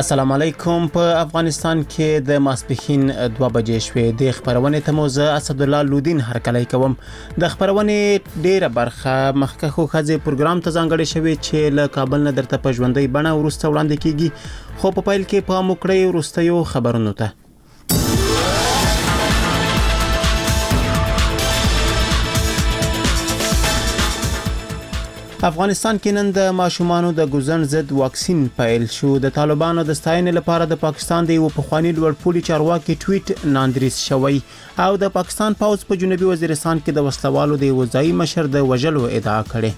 السلام علیکم. په افغانستان کې د ماسپښین 2 بجې شوې. د خبرونې ته موزه اسد الله لودین هرکلی کوم. د خبرونې ډیره برخه مخکخو خځې پروګرام ته ځانګړې شوی چې له کابل نه درته په ژوندۍ بڼه ورسته وړاندې کیږي، خو په پیل کې په موکړې ورستیو خبرونو ته. افغانستان کې نن د ماشومانو د ګوزن ضد واکسین پیل شو. د طالبانو د ستاینې لپاره د پاکستان د یو پخوانی لوړپوړي چارواکي ټویټ ناندریس شوی او د پاکستان پوځ په جنوبي وزیرستان کې د وسلوالو د وزایي مشر د وژلو ادعا کړې.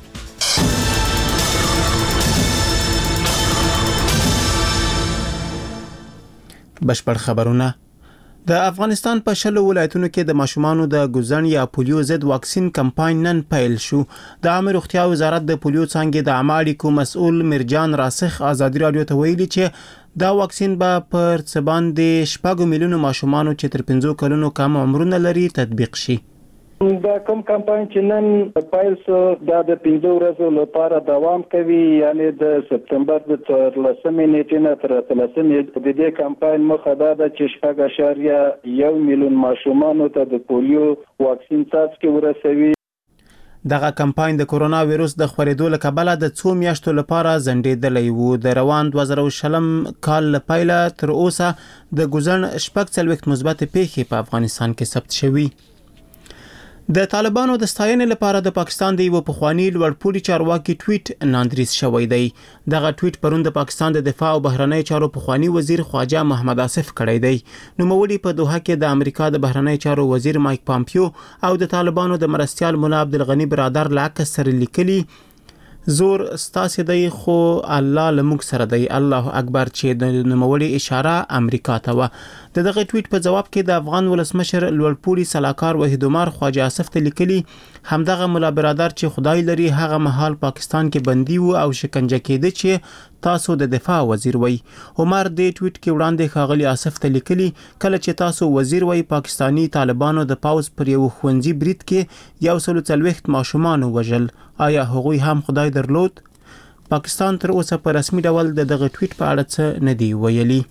بشپړ خبرونه. د افغانستان په 10 ولایتونو کې د ماشومانو د ګوزن یا پولیو ضد واکسین کمپاین نن پیل شو. د عامه روغتیا وزارت د پولیو څانګې د عامه اړیکو مسؤل مرجان راسخ ازادي رادیو ته ویلي چې دا واکسین به پر څه باندې 4 میلیونو ماشومانو چې تر 15 کلونو کم عمرونه لري تطبیق شي. دا کوم کمپاین چې نن پیل شو دا د 15 ورځو لپاره دوام کوي، یعنی د سپتمبر د 13 نیټې نه تر 13 نیټې. د دې کمپاین مخه دا ده چې 1.1 میلیون ماشومانو ته د پولیو واکسین څاڅکي ورسوي. دغه کمپاین د کورونا وایروس د خورېدو له کبله د 2 میاشتو لپاره ځنډېدلی و. د روان 2020 کال له پیله تر اوسه د ګوزن 40 مثبت پیښې په افغانستان کې ثبت شوي. د طالبانو د ستاینې لپاره د پاکستان د یو پخوانی لوړپوړي چارواکي ټویټ ناندریس شوی دی. دغه ټویټ پرون د پاکستان د دفاع او بهرنی چارو پخوانی وزیر خواجه محمد آصف کړی دی. نوموړي په دوحه کې د امریکا د بهرنی چارو وزیر مایک پامپیو او د طالبانو د مرستیال مولا عبدالغنی برادر له عکس سره لیکلي: زور ستاسو دی خو الله لموږ سره دی، الله اکبر، چې د نوموړي اشاره امریکا ته و. دغه ټویټ په جواب کې د افغان ولسمشر لوړپوړي سلاکار وحید عمر خواجه آصف ته لیکلي: همدغه مولا برادر چې خدای لري هغه مهال پاکستان کې بندي و او شکنجه کېده چې تاسو د دفاع وزیر وای. عمر د ټویټ کې وړاندې ښاغلي آصف ته لیکلي: کله چې تاسو وزیر وای پاکستانی طالبانو د پاوز پر یو ښوونځي برید کې 140 ماشومان وژل، آیا هغوی هم خدای درلود؟ پاکستان تر اوسه په رسمي ډول دغه ټویټ په اړه څه نه دی ویلي.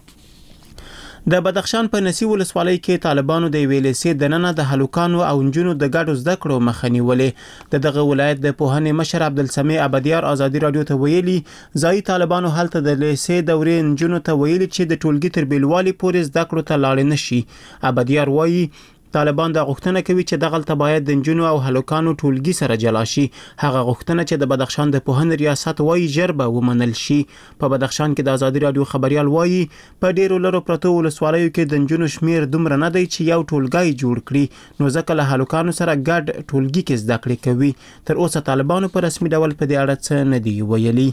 د بدخشان په نسی ولسوالۍ کې طالبانو د ویلسې د ننه د هلوکانو او نجونو د ګډو زده کړو مخه نیولې. دغه ولایت د پوهنې مشر عبدالسمیع ابدیار ازادي رادیو ته ویلي: ځایي طالبانو هلته د لیسې دورې نجونو ته ویلي چې د ټولګي تر بیلوالي پورې زده کړو ته لاړ نه شي. ابدیار وایي طالبان دا غوښتنه کوي چې دغلته باید د نجونو او هلوکانو ټولګي سره جلا شي. هغه غوښتنه چې د بدخشان د پوهنې ریاست وایي ژر به ومنل شي. په بدخشان کې د ازادي رادیو خبريال وایي په ډیرو لرو پرتو ولسوالیو کې د نجونو شمیر دومره نه دی چې یو ټولګي جوړ کړي، نو ځکه له هلوکانو سره ګډ ټولګي کې زده کړې کوي. تر اوسه طالبانو په رسمي ډول په دې اړه څه نه دی ویلي.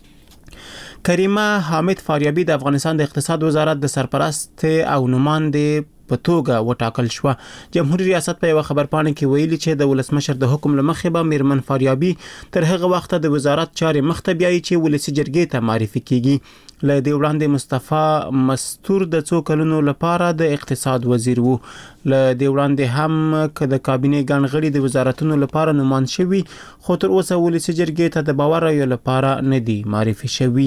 کریمه حامد فاریابی د افغانستان د اقتصاد وزارت د سرپرست او نماینده په توګه وټاکل شو. جمهوریت ریاست په یو خبرپاڼه کې ویلي چې د ولسمشر د حکم لمخې به میرمن فاریابی تر هغه وخت د وزارت چارې مخته بیایي چې ولسی جرګې ته معرفي کیږي. له دې وړاندې مصطفی مستور د 2 کلونو لپاره د اقتصاد وزیر وو. له دې وړاندې هم که د کابینې ګڼغړي د وزارتونو لپاره نومان شوي، خو تر اوسه ولسی جرګې ته د باور رایو لپاره نه دی معرفي شوي.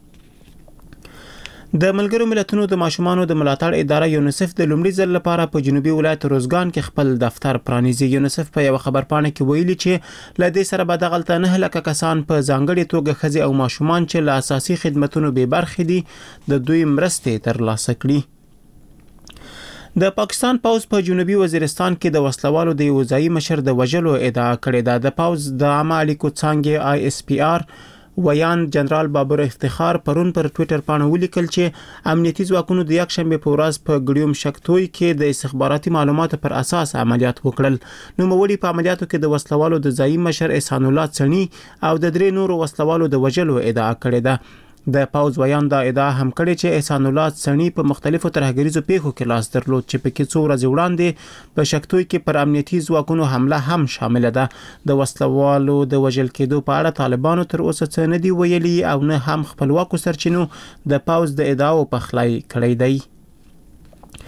د ملګرو ملتونو د ماشومانو د ملاتړ اداره یونیسف د لومړي ځل لپاره په جنوبي ولایت روزګان کې خپل دفتر پرانیزي. یونیسف په یو خبرپاڼه کې ویلي چې ل دې سره به دغلته 9 لک کسان په ځانګړي توګه ښځې او ماشومان چې له اساسي خدماتو بې برخې دي د دوی مرستې ترلاسه کړي. د پاکستان پوځ په جنوبي وزیرستان کې د وسلوالو د وزایي مشر د وژلو ادعا کړې ده. د پوځ د عامه اړیکو څانګې ISPR ویان جنرال بابر افتخار پرون پر ټویټر باندې ولیکل چې امنیتي ځواکونو د یکشنبه په ورځ په ګډیوم شکتوي کې د استخباراتي معلوماتو پر اساس عملیات وکړل. نوموړي په عملیاتو کې د وسلوالو د ځایي مشر احسان الله څنی او د 3 نورو وسلوالو د وژلو ادعا کړې ده. د پوځ ویان دا ادعا هم کړې چې احسان الله څنی په مختلفو ترهګریزو پیښو کې لاس درلود چې په کې 2 ورځې وړاندې په شکتوي کې پر امنیتي ځواکونو حمله هم شامل ده. د وسلوالو د وژل کېدو په اړه طالبانو تر اوسه څه نه دی ویلي او نه هم خپلواکو سرچینو د پوځ د ادعاو په خلای کړی دی.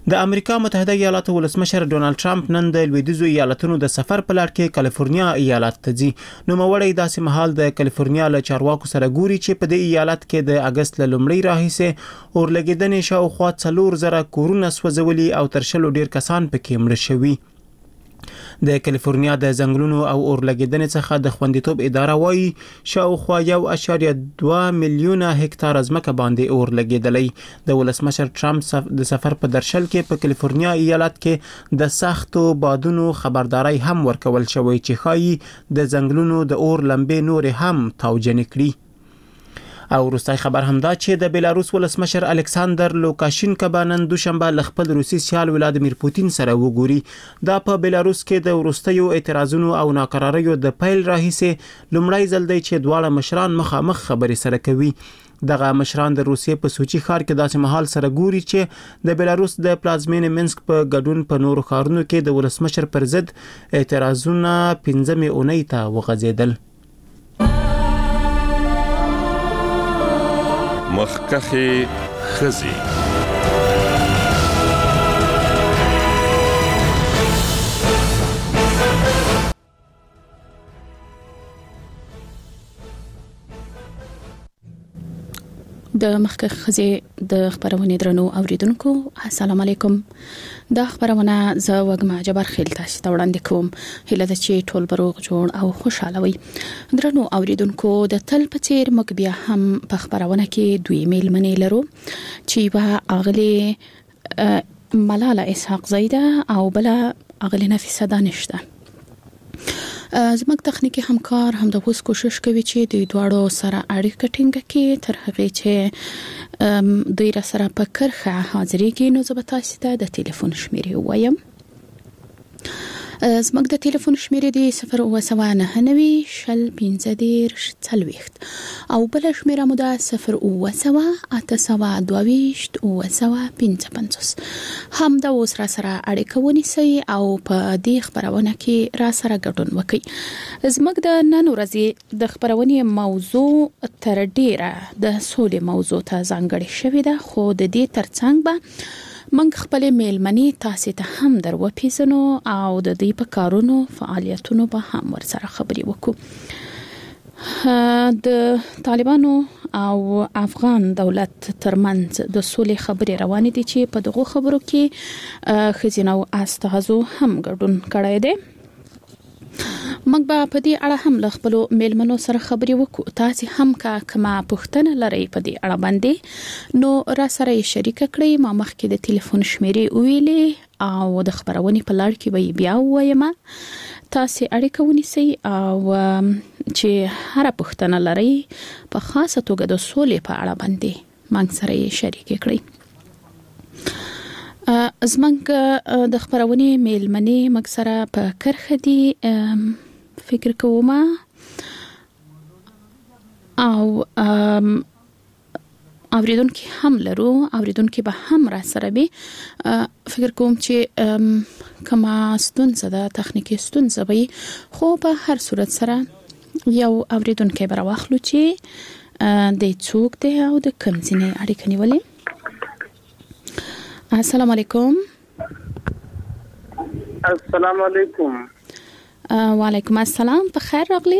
د امریکا متحده ایالاتو ولسمشر ډونالد ټرمپ نن د لویدیځو ایالتونو د سفر په لړ کې کالیفورنیا ایالت ته ځي. نو موړی داسې مهال د کالیفورنیا له چارواکو سره ګوري چې په دې ایالت کې د اگست له لومړۍ راهیسې اورلګیدنې شاوخوا 4,000 کورونه سوځولي او تر 100 ډیر کسان پکې مړه شوي. د کالیفورنیا د ځنګلونو او اورلګیدنې څخه د خوندیتوب اداره وایي شاوخوا 1.2 میلیونه هکتار ځمکه باندې اورلګیدلې. د ولسمشر ټرمپ د سفر په درشل کې په کالیفورنیا ایالت کې د سختو بادونو خبرداري هم ورکول شوې چې ښایي د ځنګلونو د اور لمبې نور هم توجن کړي. او وروستۍ خبر هم دا چې د بیلاروس ولسمشر الکساندر لوکاشینکا به نن دوشنبه له خپل روسي سیال ولادیمیر پوتین سره وګوري. دا په بیلاروس کې د وروستیو اعتراضونو او ناکراریو د پیل راهیسې لومړی ځل دی چې دواړه مشران مخامخ خبرې سره کوي. دغه مشران د روسیې په سوچي ښار کې داسې مهال سره ګوري چې د بیلاروس د پلازمینې منسک په ګډون په نورو ښارونو کې د ولسمشر پر ضد اعتراضونه 15 اونۍ ته وغځېدل. مخکخي خزي د مخکخ خزي د خبرونه درنو اوریدونکو السلام علیکم. دا خبرونه زه وګما جبر خیل تاسو ته وړاندې کوم. هله د چې ټول بروغ جوړ او خوشاله وي. درنو اوریدونکو د تل په چیر مګ بیا هم په خبرونه کې دوی میل منې لرو چې با اغلی ملاله اسحاق زیده او بل اغلی نفیسه دانشته. زموږ تخنیکی همکار هم د اوس کوشش کوي چې د دوړو سره اړیکه ټینګه کړي تر هغه چې دوی را سره په کرخه حاضرې کې نو زه به تاسو ته د ټلیفون شمیرې وایم. زموږ د ټلیفون شمیرې دی 029 شل 15 40 او بل شمیره مو ده 0 822 هم دا اوس را سره اړیکه ونیسئ او په دې خبرونه کې را سره ګډون وکړئ. زموږ د نن ورځې د خبرونې موضوع تر ډیره د سولې موضوع ته ځانګړې شوې ده خو د دې ترڅنګ به منګ خپل میلمنې تاسو ته هم درو پیژنو او د دې په کارونو فعالیتونو به هم ورسره خبرې وکړو. د طالبانو او افغان دولت ترمنځ د سولې خبرې روانې دي چې په دغه خبرو کې خزینه او استازو هم ګډون کړی دی. موږ به په دې اړه هم له خپل میلمنو سره خبرې وکړو. تاسو هم کما پوښتنه لرئ په دې اړه باندې نو را سره شریک کړئ. ما مخکې د ټلیفون شمیرې ویلې او د خبرونې په لړ کې به بیا وایم. تاسو اړیکه ونیسئ او چې هر پوښتنه لرئ په خاصه توګه د سولې په اړه باندې موږ سره شریک کړئ. زمونږ د خبرونې میلمنې موږ سره په کرخه دي فکر کوم او اوریدونکو هم لرو. اوریدونکو به هم را سره به فکر کوم چې کما ستونزه ده تخنیکی ستونزه وي خو په هر صورت سره یو اوریدونکو به راوخلو چې د څوک دی او د کوم ځای اړیکه نیولې. السلام علیکم. السلام علیکم. وعلیکم السلام. په خیر راغلی.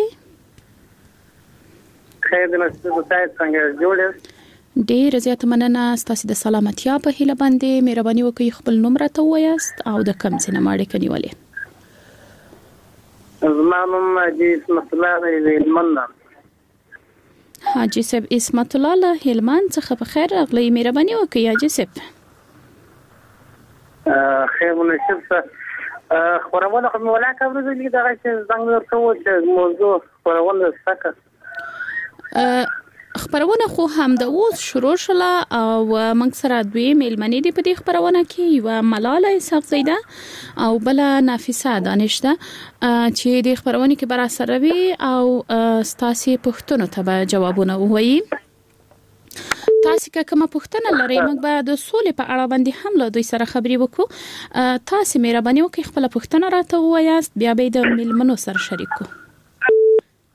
خیر دې مستو تاسو څنګه جوړ؟ ډیر زیات مننه ستاسو د سلامتیا په هیله باندې مهرباني وکړئ خپل نوم راته وایاست او د کوم ځای نه اړیکه نیولې. زما نوم حاجی اسمت الله دی هلمند. حاجی صاحب اسمت الله له هلمند څخه په خیر راغلی. مهرباني وکړئ حاجی صاحب. خیر منشف خبرونه کوم ولا کوم دي دا چې څنګه ورکو چې موضوع خبرونه سکه خبرونه خو هم د اوس شروع شله او موږ سره دوی میلمنې دي په دې خبرونه کې یو ملاله اسحاق زیده او بل نفیسه دانشته چې د خبرونه کې برا سره وي او ستاسو پوښتنو ته جوابونه وایي. تاسو که کومه پوښتنه لرئ موږ به د سولې په اړه باندې هم له دوی سره خبرې وکړو. تاسو مهرباني وکړئ خپل پوښتنه راته ووایاست بیا به د میلمنو سره شریک کو.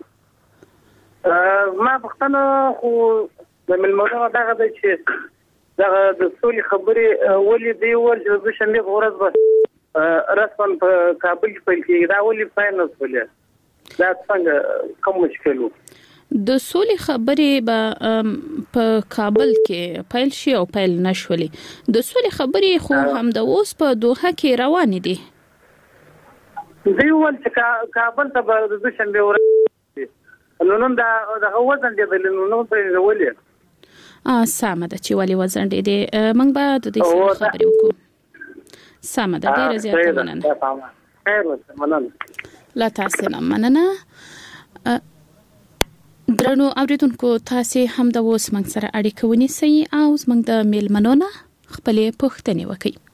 ما پوښتنه خو د میلمنو دغه د چې دا د سولې خبرې ولې دی ول چې د شنبه ورځ به رسمن په کابل کې پیل کېږي دا ولې فاینل ولې دا څنګه کوم مشکل وو د سولې خبرې به په کابل کې پیل شي او پیل نشولي د سولې خبرې خو هم د اوس په دوحه کې روان دي دی ول چې کابل ته به د شنبه ورځ نن دا وزن دی نو په ولې سمه ده چې ولې وزن دی موږ به د دې خبرې وکړو سمه ده ډیره زیاته مننه خیر مننه لا تاسو نه مننه درنو اوریدونکو تاسو هم د اوس موږ سره اړیکه ونیسئ او موږ د میلمنو نه خپلې پوښتنې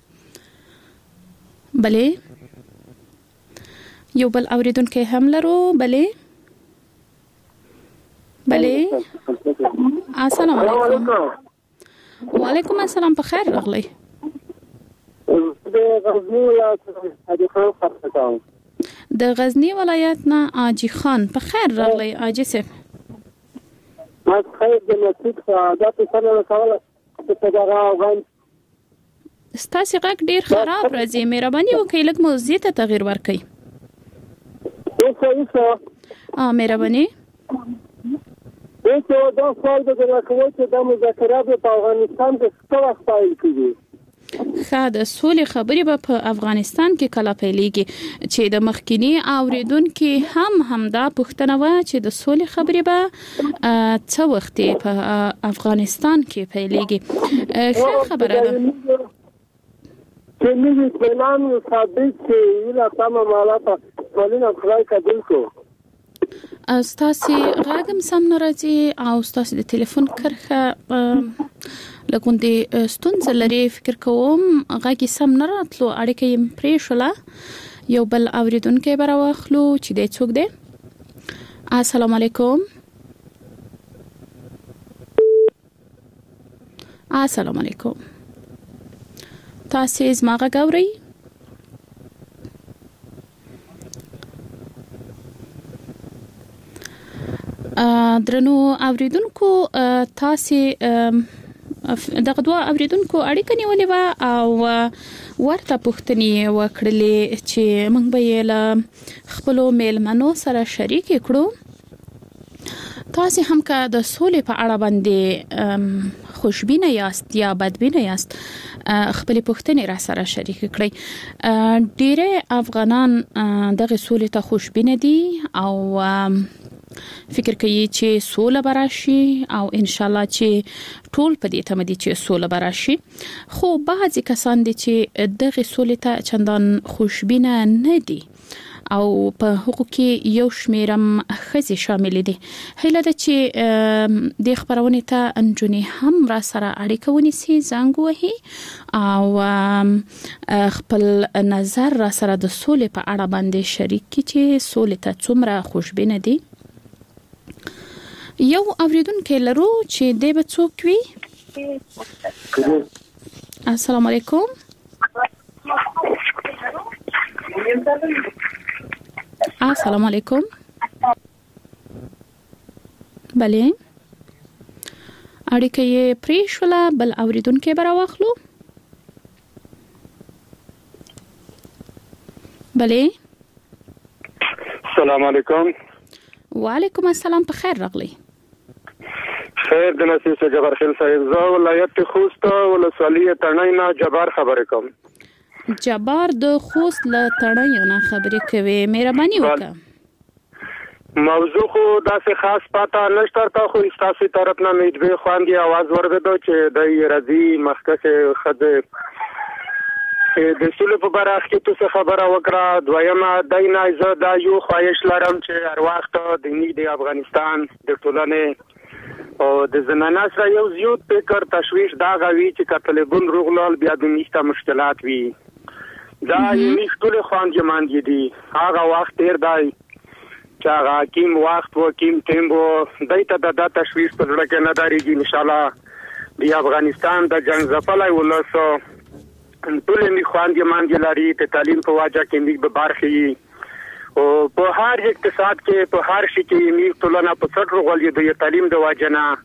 وکړئ بلې یو بل اوریدونکو هم لرو بلې السلام علیکم وعلیکم السلام په خیر راغلی د غزنی ولایت نه حاجی خان په خیر راغلی حاجی صاحب ما خیر د نصیب سعادت سره وکړه چې دا غوښن ستاسو غږ ډیر خراب راځي مهرباني وکړئ لږ موضوع ته تغیر ورکړئ مهرباني دا سوال د راکوي چې د مذاکرات په افغانستان کې څه وخت پیل کیږي د سولې خبرې به په افغانستان کې کله پیلېږي چې د مخکینی اوریدونکو هم دا پوښتنه و چې د سولې خبرې به څه وخت په افغانستان کې پیلېږي ښه خبره ده چې موږ پلان ثابت چې ویلا تمام مالاته ولنه خدای قبول کو ستاسو غاګم سم ناراضي او ستاسو د ټلیفون کرخه لکوندې ستونزه لري فکر کوم غاګي سم نه راتلو اړیکه یې پرې شوله یو بل اوریدونکو به راوخلو چې د څوک دی السلام علیکم السلام علیکم تاسو زما غږ اورئ درنو اوریدونکو تاسو دغه دوه اوریدونکو اړیکه نیولې و او ورته پوښتنې وکړلې چې موږ به یې له خپلو میلمنو سره شریک کړو تاسو هم که د سولې په اړه باندې خوشبینه یاست یا بدبینه یاست خپل پوښتنې را سره شریک کړئ ډیره افغانان دغه سولې ته خوشبینه دي او فکر کوي چې سوله براشي او ان شاء الله چې ټول په دې تمدي چې سوله براشي خو بعضی کسان دي چې دغه سولې ته چندان خوشبینه نه دي او په حقوق کې یو شمیرم خزي شامل دي هله د چې د خبرونه ته انجونی هم را سره اړیکه ونیسي زنګ وهي او خپل نظر را سره د سولې په اړه باندې شریک کی چې سولې ته څومره خوشبینه دي یو اوریدونکو لرو چې د بڅوک وی السلام علیکم السلام علیکم بله اړیکه یې پریښوله بل اوریدونکو به راوخلو بله السلام علیکم وعلیکم السلام په خیر راغلی خیر د نصیب سے جبر خیل صاحب زه ولایت خوست ولسوالی تڼینا جبار خبرې کوم جبار د خوست له تڼینا خبرې کوي مهرباني وکړه موضوع خو داسې خاص پاته نشته تا خو تاسو طرف نه میډوي خواندي आवाज ورغدو چې د رضی مخکې خده د سولې په برخه کې تاسو خبره وکړه دویمه دینه زه دا یو خواهش لرم چې هر وخت د افغانستان د ټولنې او د زنانه سره یو زیات فکر تشویش دا غوي چې کتلبون روغلال بیا د نشته مشکلات وي دا یې ټول خوان جماندې دي هغه وخت تیر دی چې هغه کیم وخت و کیم ټیمبو دایته د تشویش په لړ کې نه داريږي ان شاء الله د افغانستان د جنگ ځپلای ولسو ټول می خوان جماندې لري ته تعلیم په واجه کې می به برخي او په هر اقتصاد کې په هر شي کې می ټولنه په څټ روغلې د تعلیم د واجنه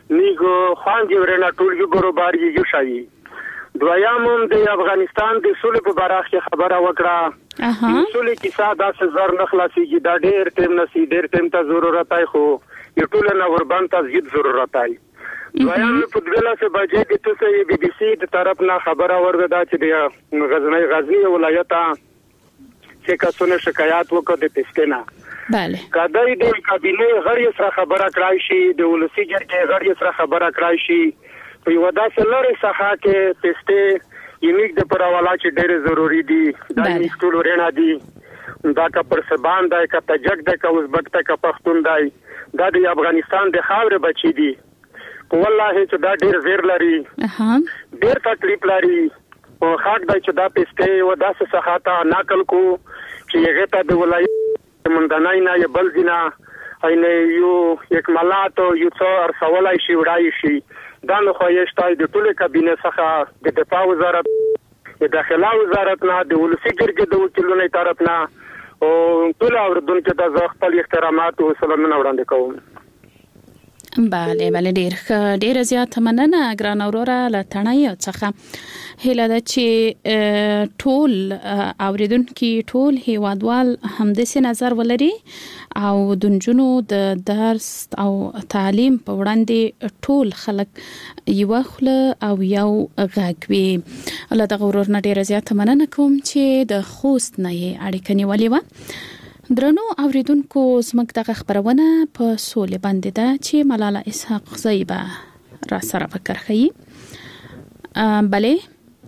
نیګو خوانګي ورنه ټولګي برابر یو شي دویم د افغانستان د سولې په اړه خبره وکړه سولې کیسه دا زر نه خلاصيږي دا ډېر ټیم نسی ډېر ټیم ته ضرورت دی خو یو ټول نه وربان ته زیات ضرورت دی دویم په دغه څه بجې د تاسو بي بي سي د طرف نه خبره ورغدا چې د غزنی ولایت چې کسونه شکایت وکړ د پښتنه بله کدی د کابینه غړي سره خبره کړای شي د ولسی جرګې غړي سره خبره کړای شي په یو داسې لوري څخه کې پښته یمیک د پرواله چې ډېر ضروری دي دا ټول ورنه دي دا کا پر سبان دا کا تجک دا کا ازبک دا کا پښتون دا د افغانستان د خاور بچی دي والله چې دا ډېر زیر لري ډېر تکلیف لري او خاک دا چې دا پښته و داسې څخه تا نقل کو چې هغه ته د ولایت مندنای نه بل دینا اینه یو یک ملات یو څو ارسولای شي وړای شي دا نو خو یې شتای د ټول کابینه څخه د دفاع وزارت د داخله وزارت نه د ولسی جرګې د وکیلونو طرف نه او ټول اوردونکو ته خپل احترامات او سلامونه وړاندې کوم بله ډیر زیات مننه ګران اورورا لټنای څخه هله د چې ټول اوریدونکو ټول هیوادوال همداسې نظر ولري او دنجونو د درس او تعلیم په وړاندې ټول خلک یو خله او یو غاګوي الله د غرور نه ډیر زیات مننه کوم چې د خوست نه اړیکه نیولې و درنو اوریدونکو زموږ دغه خبرونه په سولې باندې ده چې ملاله اسحاق زیبا را سره فکر کوي بله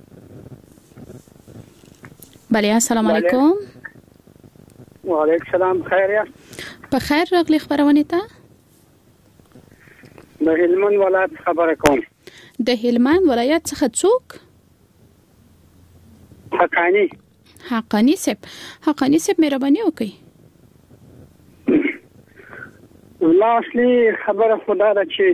السلام علیکم وعلیکم السلام خیر یا په خیر راغلی خبرونه ته د هلمند ولایت خبره کوم د هلمند ولایت څخه څوک حقانی صاحب مهرباني وکړئ اصلي خبره خدا ده چې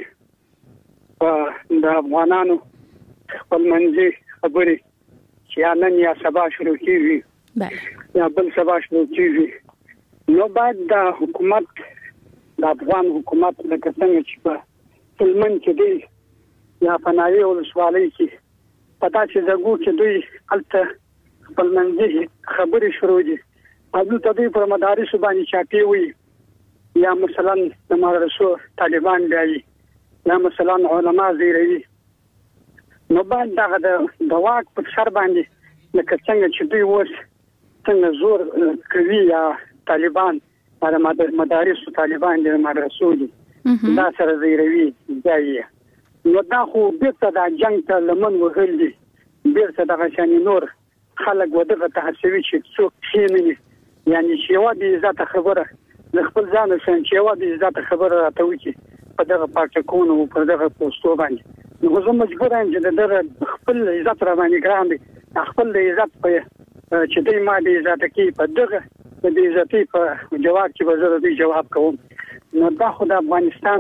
د افغانانو خپل منځي خبرې چې نن یا سبا شروع کیږي یا بل سبا شروع کیږي نو بعد د حکومت د افغان حکومت د څنګه چې په هلمند کې دی یا په ناوې ولسوالۍ کې پتا چې زګو چې دوی الته خپل منځي خبرې شروع دي او د دوی پر مدارس باندې چاپی وي یا مثلا د مدرسو طالبان دی یا مثلا علما زیروي نو باید دغه د واک په سر باندې لکه څنګه چې دوی اوس څنګه زور کوي یا طالبان د مدارسو طالبان د مدرسو دي دا سره زیروي دی نو دا خو بیرته د جنگ ته لمن وهل دي بیرته دغه شان نور خلک ودغه تحسوي چې څوک کینی یعنی چې یو د عزت خبره د خپل ځان سره چې یو د عزت خبره راته وکړي په دغه پارټکونو په دغه پوسټو باندې نو زه مجبور یم چې دغه خپل عزت را باندې ګران دي خپل د عزت په چې دوی ما د عزت کې په دغه د عزت په جواب کې به زه د جواب کوم نو دا خو د افغانستان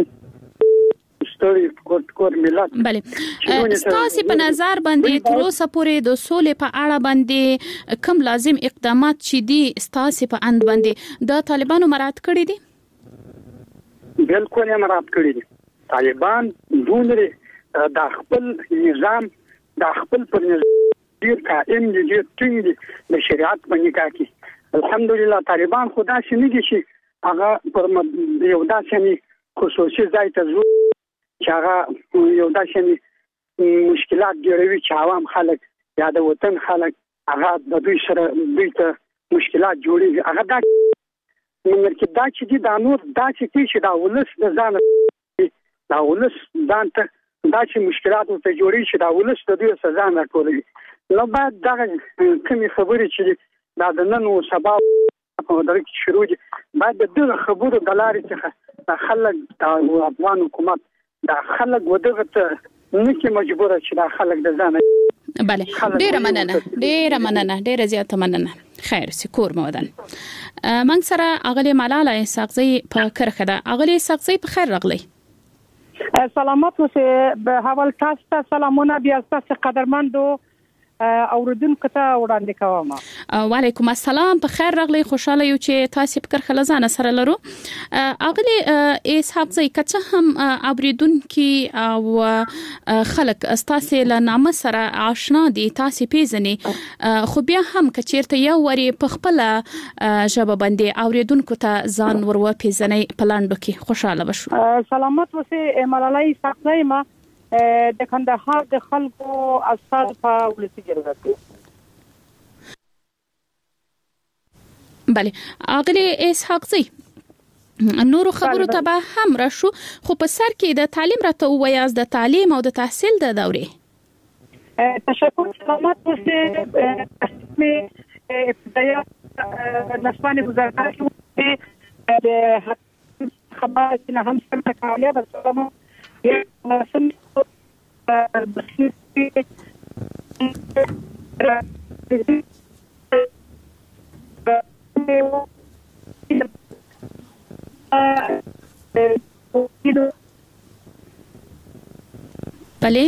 ستوري کور ملت بله ستاسو په نظر باندې تر اوسه پورې د سولې په اړه باندې کوم لازم اقدامات چې دي ستاسو په اند باندې د طالبانو مراعات کړی دي بالکل یې مراعات کړی دي طالبان دونه د خپل نظام د خپل پر ډیر قائم دي ډیر ټینګ دي د شریعت باندې کاږي الحمدلله طالبان خدا شي نه دي چې هغه پر یو داسې خصوصي ځای ته ځو چې هغه یو داسې مشکلات جوړوي چې عوام خلک یا د وطن خلک هغه د دوی سره دوی ته مشکلات جوړوي هغه دا چې دا چې د نور دا چې دا ولس د ځان دا ولس ځان ته دا چې مشکلات ته جوړي چې دا ولس د دوی سزا نه کوي نو بعد دا کومې خبرې چې دا د نن او سبا په درک شروع دي بعد د خبرو د لارې څخه خلک د افغان حکومت دا خلک ودغه ته نکي مجبوره چې دا خلک د ځان بله ډیره مننه ډیره زیاته مننه خیر سکور مودن من سره اغلی ملاله اسحاقزی په کرخه ده اغلی اسحاقزی په خیر راغلی سلامات اوسه به حوال تاسو ته سلامونه بیا تاسو قدرمندو اوردونکو ته وړاندې کوم وعلیکم السلام. په خیر راغلی. خوشاله یو چې تاسو په کرخه لزانه سره لرو. اغلی اسحاق زئی کڅه هم اوریدونکو او خلک استاسه له نامه سره آشنا دي، تاسو پیژنې، خو بیا هم کچیرته یو وری په خپل ژبه باندې اوریدونکو ته ځان ورو پیژنې پلاندو کې خوشاله بشو. سلامت وسه ملالۍ اسحاق زئی ما د کندهار د خلکو استاد په ولسی جرګه کې. بله اغلی اسحاق زئی نور خبرو ته به هم راشو، خو په سر کې د تعلیم راته وایاز د تعلیم او د تحصیل د دورې. تشکر. سلامت وسه ابتدایي نسواني گزارش د خبره چې هم څنګه کاوله بس نو یې سم بله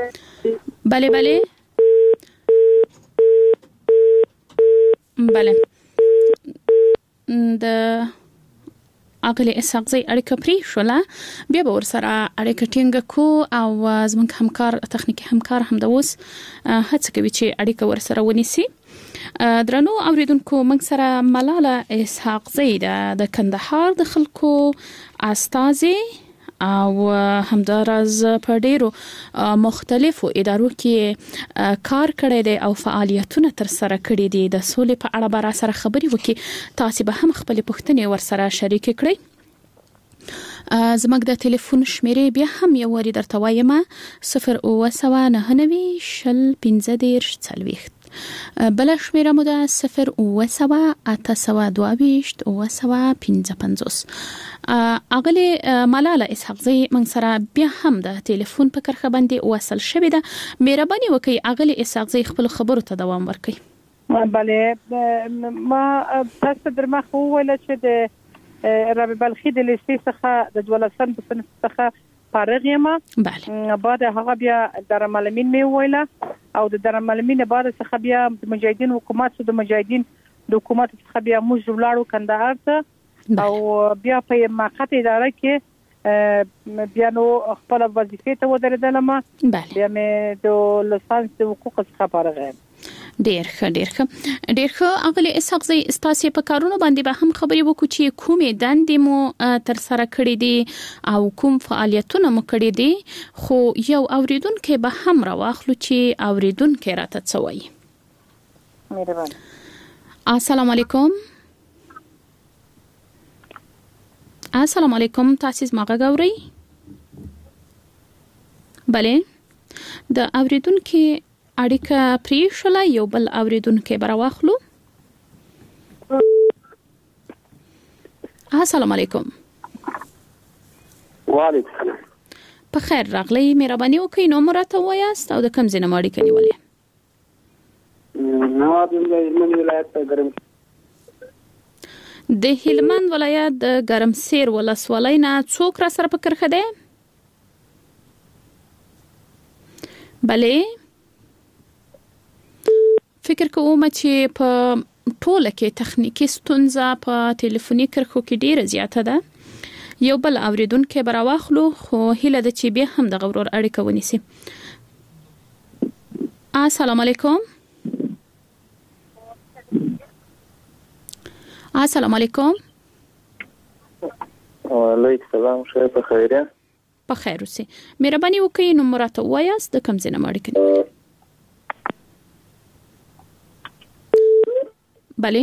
د اغلی اسحاق زئی اړیکه پری شوله، بیا به ورسره اړیکه ټینګ کو او زموږ همکار تخنیکی همکار هم د اوس هڅه کوي چې اړیکه ورسره ونیسي. درنو اوریدونکو موږ سره ملاله اسحاق زئی د کندهار د خلکو استازي او همدارز په ډیرو مختلفو ادارو کې کار کړی دی او فعالیتونه تر سره کړی دي. د سولې په اړه به را سره خبري وکړي، تاسو به هم خپل پوښتنې ور سره شریک کړئ. زموږ د ټلیفون شمیرې بیا هم یو وری درته وایم 0901540 بل شمیره مو ده 0908222 اغلی ملاله اسحاق زئی من سره بیا هم د ټلیفون په کرخه باندې وصل شوې ده. مهرباني وکړئ اغلی اسحاق زئی خپل خبرو ته دوام ورکړئ. بله ما تاسو درمخ وویل چې د ربی بلخی د لیسې څخه د 12 په صنف څخه فارغ یم. بله بعد هغه بیا درملمین می ویله او د درملمین بعد څخه بیا د مجاهدین حکومت د مجاهدین د حکومت څخه بیا موږ ولاړو کندهار ته او بیا په ماقت اداره کې بیا نو خپل وظیفه ته ودرېدلم. بیا مې د لسانس د حقوق څخه فارغ یم. ډیر ښه اغلی اسحاق زئی استاسي په کارونو باندې به هم خبري وکړو چې کومې دندې مو تر سره کړې دي او کوم فعالیتونه مو کړې دي، خو یو اوریدونکو به هم راواخلو چې اوریدونکو راته څه وایي. مهرباني. السلام علیکم. السلام علیکم، تاسو ما غاوري؟ بله د اوریدونکو اړیکه پری شوله، یو بل اوریدونکو براواخلو. السلام علیکم. وعلیکم السلام. په خیر راغلی. مهرباني وکړئ نوم راته وایاست او د کوم ځای نه اړیکه نیولې؟ د هلمند ولایت د ګرمسیر ولسوالۍ نه څوک را سره په کرخه ده؟ بله فکر کوم چې په ټوله کې تخنیکی ستونزه په ټلیفوني کرخو کې ډیره زیاته ده. یو بل اوریدونکو براواخلو، خو هیله ده چې بیا هم د غوړور اړیکه ونیسي. السلام علیکم. السلام علیکم. وعلیکم السلام. شای په خیره؟ په خیر اوسئ. مهرباني وکړئ نوم راته وایاست د کوم ځای نه اړیکه نیولې؟ بله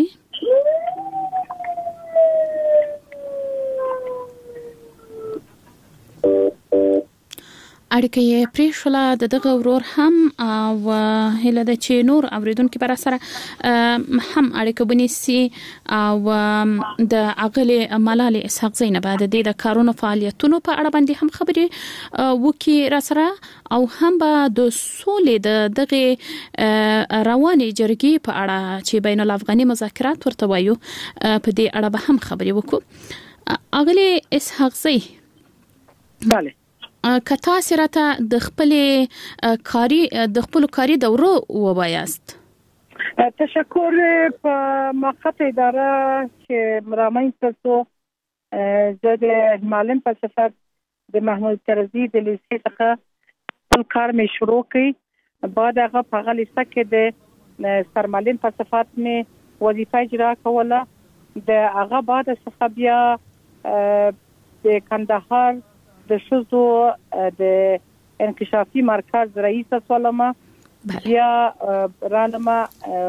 اړیکه یې پرې شوله د دغه ورور هم او هیله ده چې نور اوریدونکو بر سره هم اړیکه ونیسي او د اغلی ملاله اسحاق زئی نه بعد د کارونو فعالیتونو په اړه باندې هم خبري وکي را سره او هم به د سولې د دغه رواني جرګې په اړه چې بین الافغاني مذاکرات ورته وایو په دې اړه به هم خبري وکړو. اغلی اسحاق زئی بله کتا سرته د خپل کاری دورو ووایاست. تشکر په موقت اداره چې مرامنځته شو د معلم په صفت د محمود طرزي د لیسې څخه ټول کار می شروع کړ. بعد هغه په هغه لیسه کې د سرمعلم په صفت می وظیفه اجرا کوله. د هغه بعد څخه بیا د کندهار د شوزو د انکشافي مرکز رئیس سولما بیا رانما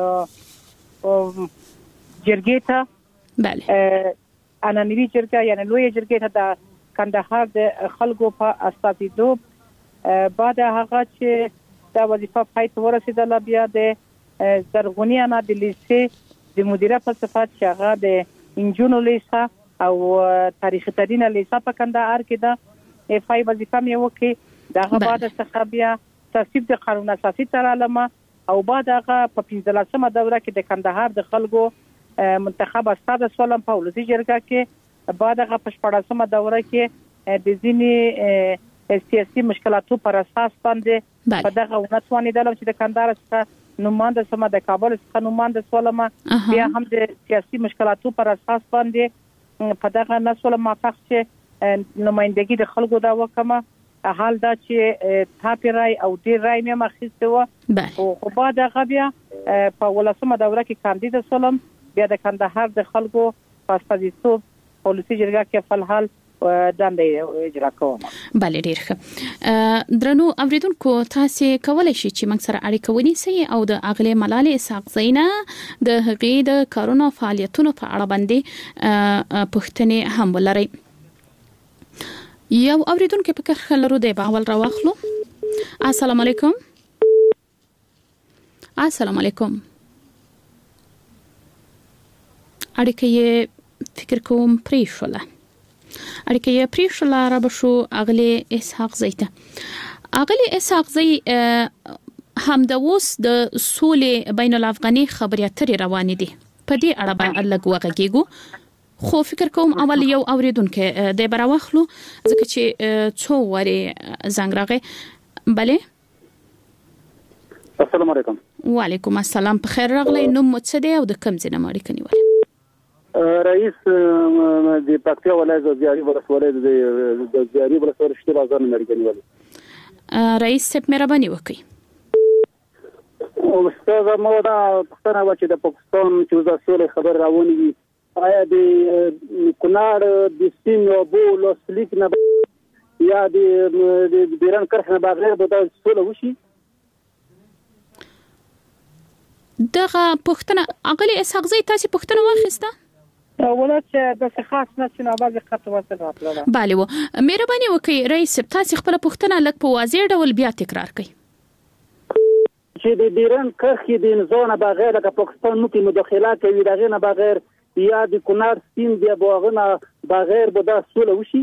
جرګې ته انانوي جرګه یعنی لوی جرګې ته د کندهار د خلکو په استازیتوب بعد هغه چې دا وظیفه پای ته ورسېدله بیا د زرغونی انا د لیسې د مدیره په صفت چې هغه د انجونو لیسه او تاریخي تدین لیسه په کندهار کې ده فای وظیفه مې وکړه. دغه بعد څخه بیا تصویب د قانون اساسي تر علامه او بعد هغه په 15مه دوره کې د کندهار د خلکو منتخب استاد سولم په ولسی جرګه کې بعد هغه په 14مه دوره کې د ځینی سیاسي مشکلاتو پر اساس باندې په دغه ونتوانې د چې د کندهار څخه نوماند سم د کابل څخه نوماند سولم بیا هم د سیاسي مشکلاتو پر اساس باندې په دغه نسول موافق چې نمائندګي د خلکو دا وکمه حال دا چې تاپی رای او ډیر رای مې مخېسته و او بعد هغه بیا په ولسمه دوره کې کاندید سولم بیا د کندهار د خلکو په استازیتوب پالیسي جرګه کې فلحال دنده اجرا کوم. بله ډیر ښه. درنو اوریدونکو تاسو کولای شئ چې موږ سره اړیکه ونیسئ او د اغلې ملالې اسحاق زینه د هغې د کارونو فعالیتونو په اړه باندې پوښتنې هم ولرئ. یو اوریدونکو په کار خلرو دی باول راوخلو. السلام علیکم. السلام علیکم. اړیکه یې فکر کوم پریښوله. اړیکه یې پریښوله را بشو اغلی اسحاق زیته. اغلی اسحاق زی هم د اوس د سولې بین الافغاني خبرې اترې روانې دي. په دې اړه به لږ وغږیږو. خو فکر کوم اول یو اوریدونکو د براوخلو ځکه چې څو وری زنګ راغی. بله. السلام علیکم. وعلیکم السلام. په خیر راغلی. نوم مو څه دی او د کوم ځای نه اړیکه نیولې؟ رئیس د پکتیا ولایت د زیاري ولسوالۍ د زیاري ولسوالۍ شته بازار نه اړیکه نیولې. رئیس صاحب مهرباني وکړئ. استاد مو دا پښتنه و چې د پاکستان چې د سولې خبر راوونی وي آیا د کونړ د سیم او بول سلیک نه یا د بیران کرخ نه بغیر به د سولې وشي؟ دغه پښتنه اغلی اسحاق زی تاسو پښتنه واخیسته؟ ولات د خاص نه چې نوباز خط وصل راپلاله. bale و مهرباني وکړئ رئیس تاسو خپل پښتنه لک په واضح ډول بیا تکرار کړئ. چې د بیران کرخ د نزونه بغیر د پاکستان نو کې مداخله کوي دغه نه بغیر یا د کونړ سیم دی بوغنه بغیر به دا سوله وشي؟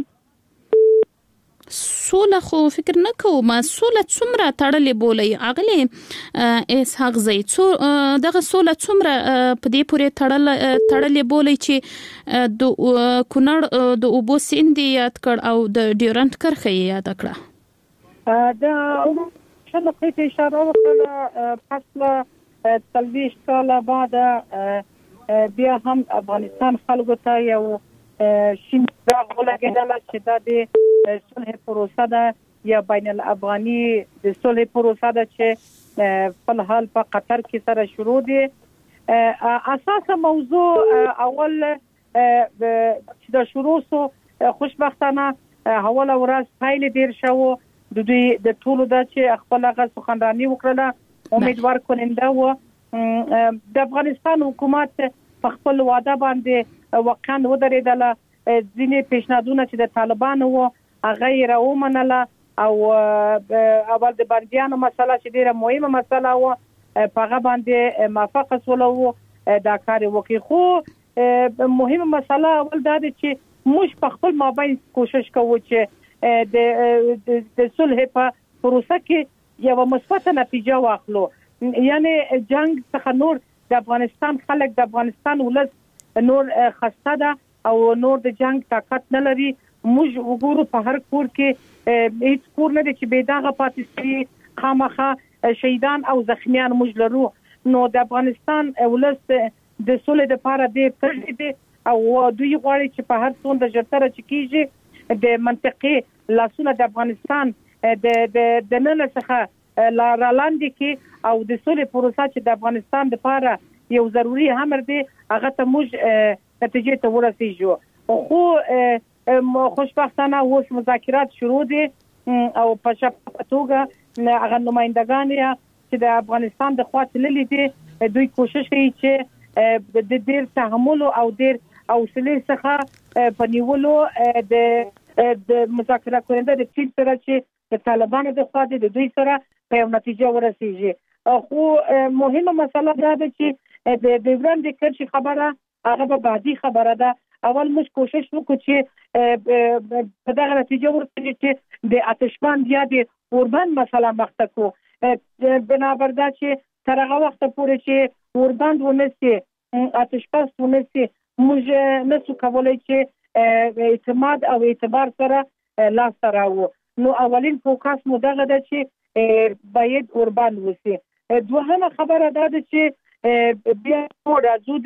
سوله خو فکر نه کوم. سوله څومره تړلې بولي اغلی اسحاق زی دغه سوله څومره په دې پورې تړلې بولي چې د کونړ د اوبو سیند یاد کړ او د ډیورنټ کرښه یاد کړه. دا شنو کې اشاره وکړه فصل 30 کال بعد بیا هم افغانستان خلکو ته یو شین راغ ولګیدل چې دا د صلح پروسه ده یا بین الافغاني د صلح پروسه ده چې په حال په قطر کې سره شروع دي. اساسا موضوع اول چې د شروع سو خوشبختانه حواله ورځ فایل ډیر شو د ټولو د چې خپل غږ خندراني وکړه امیدوار کننده و د افغانستان حکومت په خپل وعده باندې واقعا ودرېدل. ځینې پیشنهادونه چې د طالبانو و هغه یې راومنله او اول د بندیانو مسله چې ډیره مهمه مسله و په هغه باندې موافقه سوله و دا کار وکړي. خو مهمه مسله اول دا ده چې موږ په خپل مابین کوشش کوو چې د صلح په پروسه کې یو مثبت نتیجه واخلو. یعنی جنگ څخه نور د افغانستان خلک د افغانستان ولس نور خسته ده او نور د جنگ طاقت نه لري. موږ وګورو په هر کور کې هیڅ کور نه دی چې بې داغه پاتې شي. خامخا شهیدان او زخمیان موږ لرو. نو د افغانستان ولس د سولې لپاره د تړلې دي او دوی غواړي چې په هر څومره د جرتره چکیږي د منطقي لاسونه د افغانستان د نن څخه لاندې کې او د سولې پروسه چې د افغانستان لپاره یو ضروري امر دی هغه ته موږ نتیجې ته ورسېږو خو خوشبختانه اوس مذاکرات شروع دي او په شفافه توګه هغه نمائندګان چې د افغانستان د خوا تللي دي دوی کوشش کوي چې د ډېر تحمل او ډېر حوصله څخه په نیولو د مذاکره کونکو د ټیم سره چې د طالبانو د خوا د دوی سره په یو نتیجه ورسېږي خو مهمه مسله دا ده چې د وړاندې کړي خبره هغه به بعدي خبره ده اول موږ کوشش وکړو چې په دغه نتیجه ورسېږي چې د آتشبند یا د اوربند مسله مخته کړو بنابر دا چې تر هغه وخت پورې چې اوربند ونسي آتشبند ونسي موږ نسو کولای چې اعتماد او اعتبار سره لاس راوړو نو اولین فوکس مو دغه ده چې باید اوربند وسی دوهمه خبره ده چې بیا راځو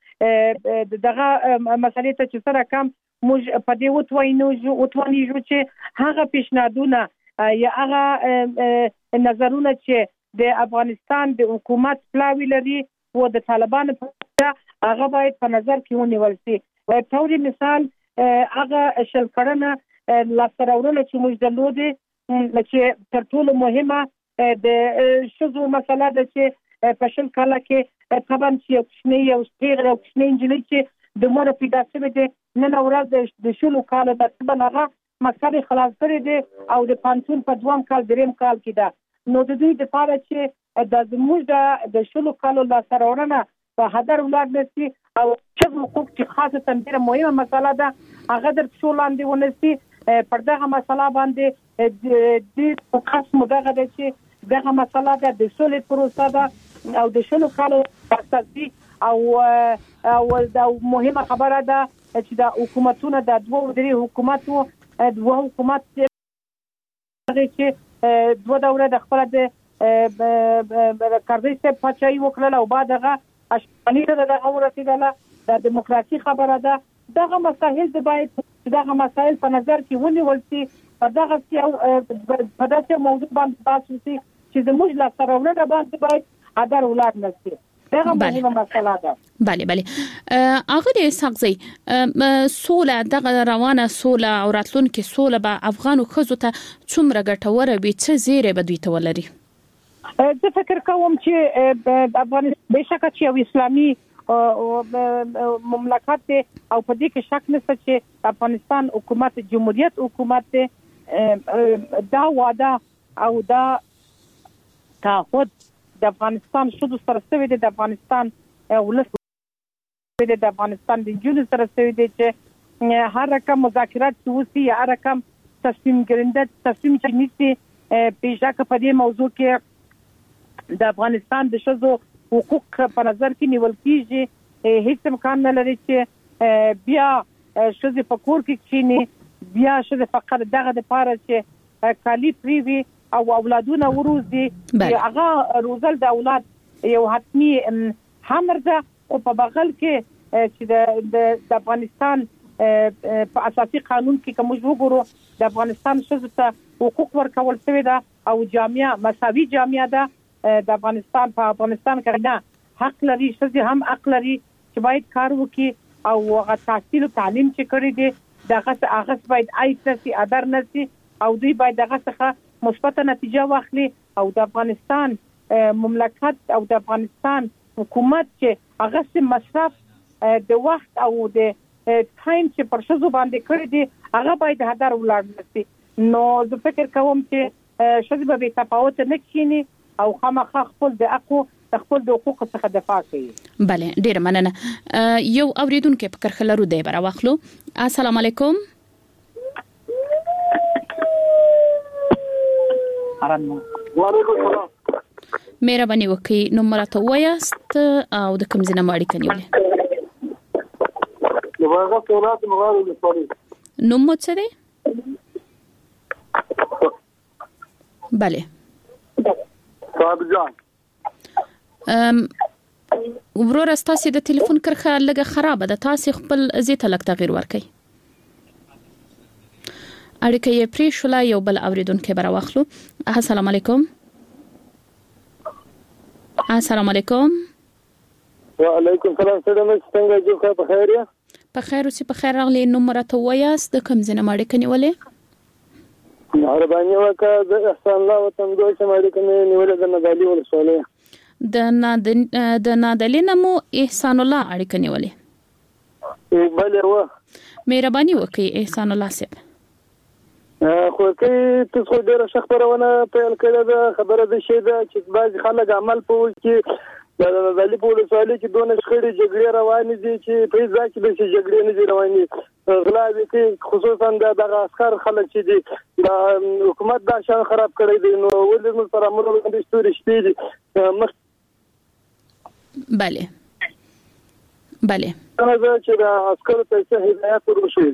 دغه مسلې ته چې سره کم موږ په دې وتوانیږو چې هغه پیشنهادونه یا هغه نظرونه چې د افغانستان د حکومت پلاوی لري او د طالبانو هغه باید په نظر کې ونیول شي توري مثال هغه شل کړنه لاسته راوړل چې موږ درلودې چې تر ټولو مهمه د شذو مسله ده چې په شل کاله کې طبعا چې یو شپږ انجلۍ چې د مور پیدا شوی دی نن ورځ د شلو کاله د هغه مسله خلاص کړی دی او د پانتون په دوام کال دریم کال کې ده نو د دوی لپاره چې د زموږ د شلو کالو لاسته راوړنه په هدر ولاد نشي او چې حقوق چې خاصه ډېره مهمه مسله ده هغه در څو لاندې ونسي پر دغه مسله باندې د فوکس مدغه ده چې دغه مسله د سولې پروسه ده او د شلو کالو اساسي او مهمه خبره ده چې د حکومتونو د دوه درې حکومتو چې دوه دوره د خپل د کارځي څخه پچای وکړل او بعد هغه اشپانی دغه ورسېدله د دیموکراسي خبره ده دغه مسائل د باید دغه مسائل په نظر کې ونیول شي په دغه په داسې موضوع باندې تاسو چې زموږ لا سره ولر باندې باید ادر ولر نشي دغه مهمه مسله ده بله اغه ساغزي سوله دغه روانه سوله او راتلونکي سوله به افغانو خزو ته څومره ګټوره وي څه زیره به دوی ته ولري زه فکر کوم چې افغانستان بشکه چې یو اسلامي مملکت دی او په دې کې شک نشته چې افغانستان حکومت جمهوریت حکومت دی دا وعده او دا تعهد د افغانستان شودو سره سوي دي د افغانستان ولس د افغانستان د جنوب سره سوي دي چې هر رقم مذاکرات وسی هر رقم تصمیم چې نیسي پیشاکه په دې موضوع کې د افغانستان د شذو حقوق په نظر کې نیول کیږي هیڅ امکان نه لري چې بیا شذ په کور کې کینی بیا شذ فقط دغه د پاره چې کالی پریوي او اولادونه وروزي هغه روزل د اولاد یو حتمی امر ده او په بغل کې چې د افغانستان په اساسي قانون کې کوم وګورو د افغانستان شذ ته حقوق ورکول شوی ده او جامعه مساوي جامعه ده د افغانستان په افغانستان کې نه حق لري شذ هم حق لري چې باید کار وکړي او هغه تحصیل او تعلیم چې کړی دی دغه هغه باید ایتسي ادر نشي او دوی باید دغه څخه مثبت نتیجه واخلي او د افغانستان مملکت او د افغانستان حکومت چې هغه سم مصرف د وخت او د ټایم چې پر شذو باندې کړی دی هغه باید هدر ولاړ نشي نو زه فکر کوم چې شذ به تفاوت نه کینی او خامخا خپل د حقوق څخه دفاع کوي بله ډیر مننه یو اوریدونکو په کرخلرو دی بر واخلو السلام علیکم وعلیکم السلام مهرباني وکړئ نمبر ته وایست او د کوم ځای نه ماړی کنيولې نوم څه دی بله ورور تاسو د ټلیفون کرخه لګه خراب ده تاسو خپل زیته لګ تغیر ورکړئ اړیکه یې پرې شوله یو بل اوریدونکو بر واخلو السلام علیکم السلام علیکم وعلیکم السلام څنګه جوړه په خیر یا په خیر اوسې په خیر راغلی نمبر ته وایاست د کوم ځای نه اړیکه نیولې مهرباني وکړه د احسان الله وطن دوی چې اړیکه نیولې د نادعلي ولسوالۍ د نادعلي نمو احسان الله اړیکه نیولې بله و مهرباني وکړئ احسان الله صاحب خو کې تاسو ډیره خبرونه پیل کړې ده خبره ده شي ده چې بعض خلک عمل کوي چې د نادعلي په ولسوالۍ کې دونه شخړې جګړې روانې دي چې په ځکه د جګړې نه دي روانې غلاوي کې خصوصا د عسكر خلک چې دي د حکومت دا شان خراب کړی دی نو ولې موږ سره امر باندې ستوري شته دي بله دا چې د عسكر ته هدایت ورشي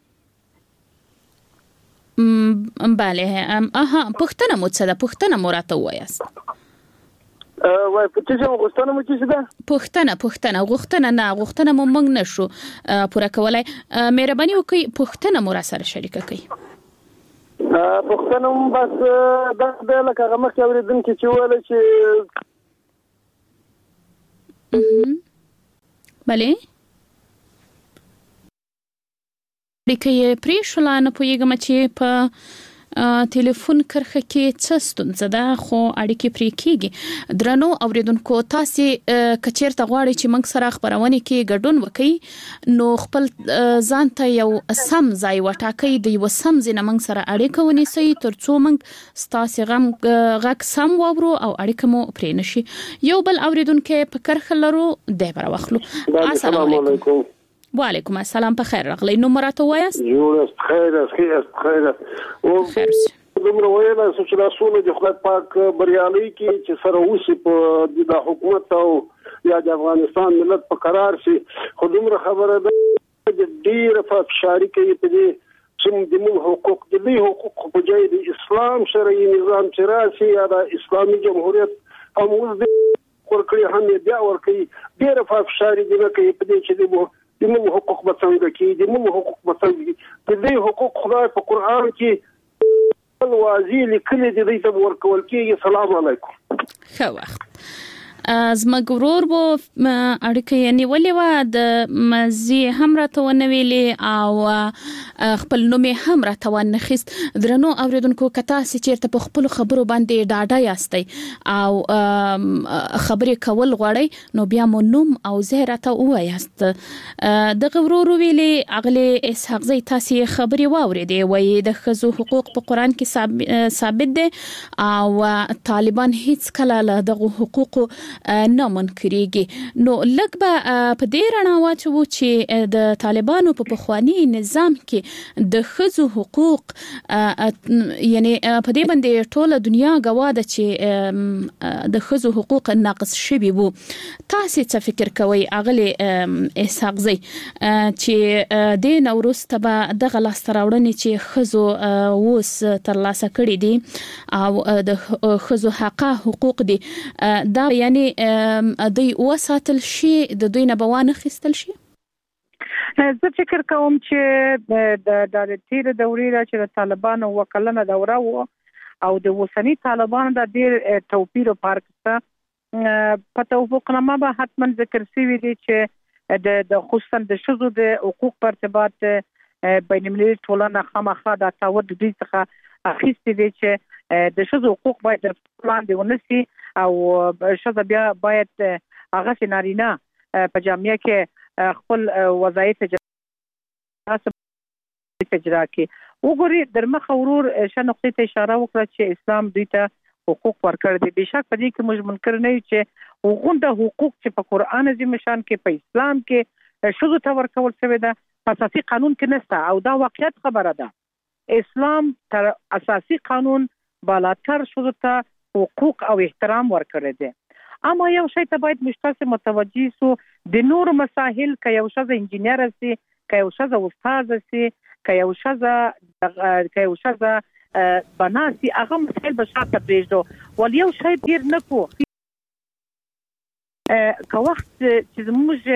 بله پښتنه مو څه ده پښتنه مو راته وایاست وای په چې غوښتنه مو چې ده غوښتنه مو موږ نشو پوره کولای مهرباني وکړئ پښتنه مو را سره شریک کړئ پښتنه مو بس د لکه مخ اوریدونکو چې وله چې بله لیکي پریشلانه پویګم چې په ټلیفون کرخه کې څه ستونزه ده خو اړیکې پرې کیږي درنو اوریدونکو تاسو کچیرته غواړئ چې موږ سره خبرونه کې ګډون وکړي نو خپل ځان ته یو سم ځای وټاکئ د یو سم ځای موږ سره اړیکه ونیسئ ترڅو موږ تاسو غږ سم واورو او اړیکه مو پرې نشي یو بل اوریدونکو په کرخه لرو د بر واخلو السلام علیکم وعلیکم السلام په خیر راغلی نو مراته وایاست جوړ خیر او دومره ویل چې رسول د خدای پاک بریالي کې چې سره اوسې په د حکومت او یا د افغانستان ملت په قرار شي خو دومره خبره ده چې ډیر فشاري کوي په دې چې د حقوق د حقوق په ځای د اسلام شرعي نظام چې راشي یا د اسلامي جمهوریت هم اوس د ورکړي هم بیا ورکړي ډیر فشاري دی کوي په دې چې د موږ حقوق به څنګه کې د موږ حقوق به څنګه د دې حقوق خدای په قران کې واضح لیکلي دي د ورکول کېږي سلام علیکم ښه وخت زموږ ورور وو اړیکه نیولې و د مزي هم راته ونویلې او خپل نوم هم راته ونخیست درنو اوریدونکو کتا چې چیرته په خپل خبرو باندې ډاډه یاستئ او خبرې کول غواړئ نو بیا مو نوم او زهرته وایاست د ورور ویلې اغله اسحاق زي تاسو خبرې واورېدې وای د خزو حقوق په قران کې ثابت دي او طالبان هیڅ کله له دغه حقوق نه منکرېږي نو لږ به په دې رڼا واچو چې د طالبانو په پخوانی نظام کې د خزو حقوق یعنی په دې باندې ټوله دنیا گواه ده چې د خزو حقوق ناقص شوي وو تاسو څه فکر کوئ اغلی اسحاق زي چې د نوروز ته د غلاس تراوړنې چې خزو ووس ترلاسه کړي دي او د خزو حقوق دي دا یعنی دوی وساتل شي د دوی نه بوانه خستل شي زه فکر کوم چې د تیر دورې را چې طالبانو وکلنه دوره وو او د وسنی طالبانو د ډیر توپیر او فرق څه په توافقنامه به حتما ذکر شوی دی چې د خصوصا د شذو د حقوق په ارتباط بین المللي ټولنه خامخا د تعهد دوی څخه اخیستي دي چې د شذو حقوق باید د لاندې ونسي او شذ بیا باید هغه نارینه په جامعه کې خپل وظایف اجرا کوي وګوري درمخ ورور شنقطه ته اشاره وکړه چې اسلام دوی ته حقوق ورکړ دي بشک په دې کې موږ منکر نه یو چې حقوق چې په قران عظیم شان کې په اسلام کې شذو ته ورکول شوی ده اساسي قانون کې نشته او دا واقعیت خبره ده اسلام تر اساسي قانون بالاتر شذو ته حقوق او احترام ورکړي دي اما یو شی ته باید مشترک متوجي سو د نور مسائل ک یو شذ انجینر سي ک یو شذ استاد سي ک یو شذ بناسي هغه مسائل به شاته پریږدو ول یو شی ډیر نه کو که وخت چې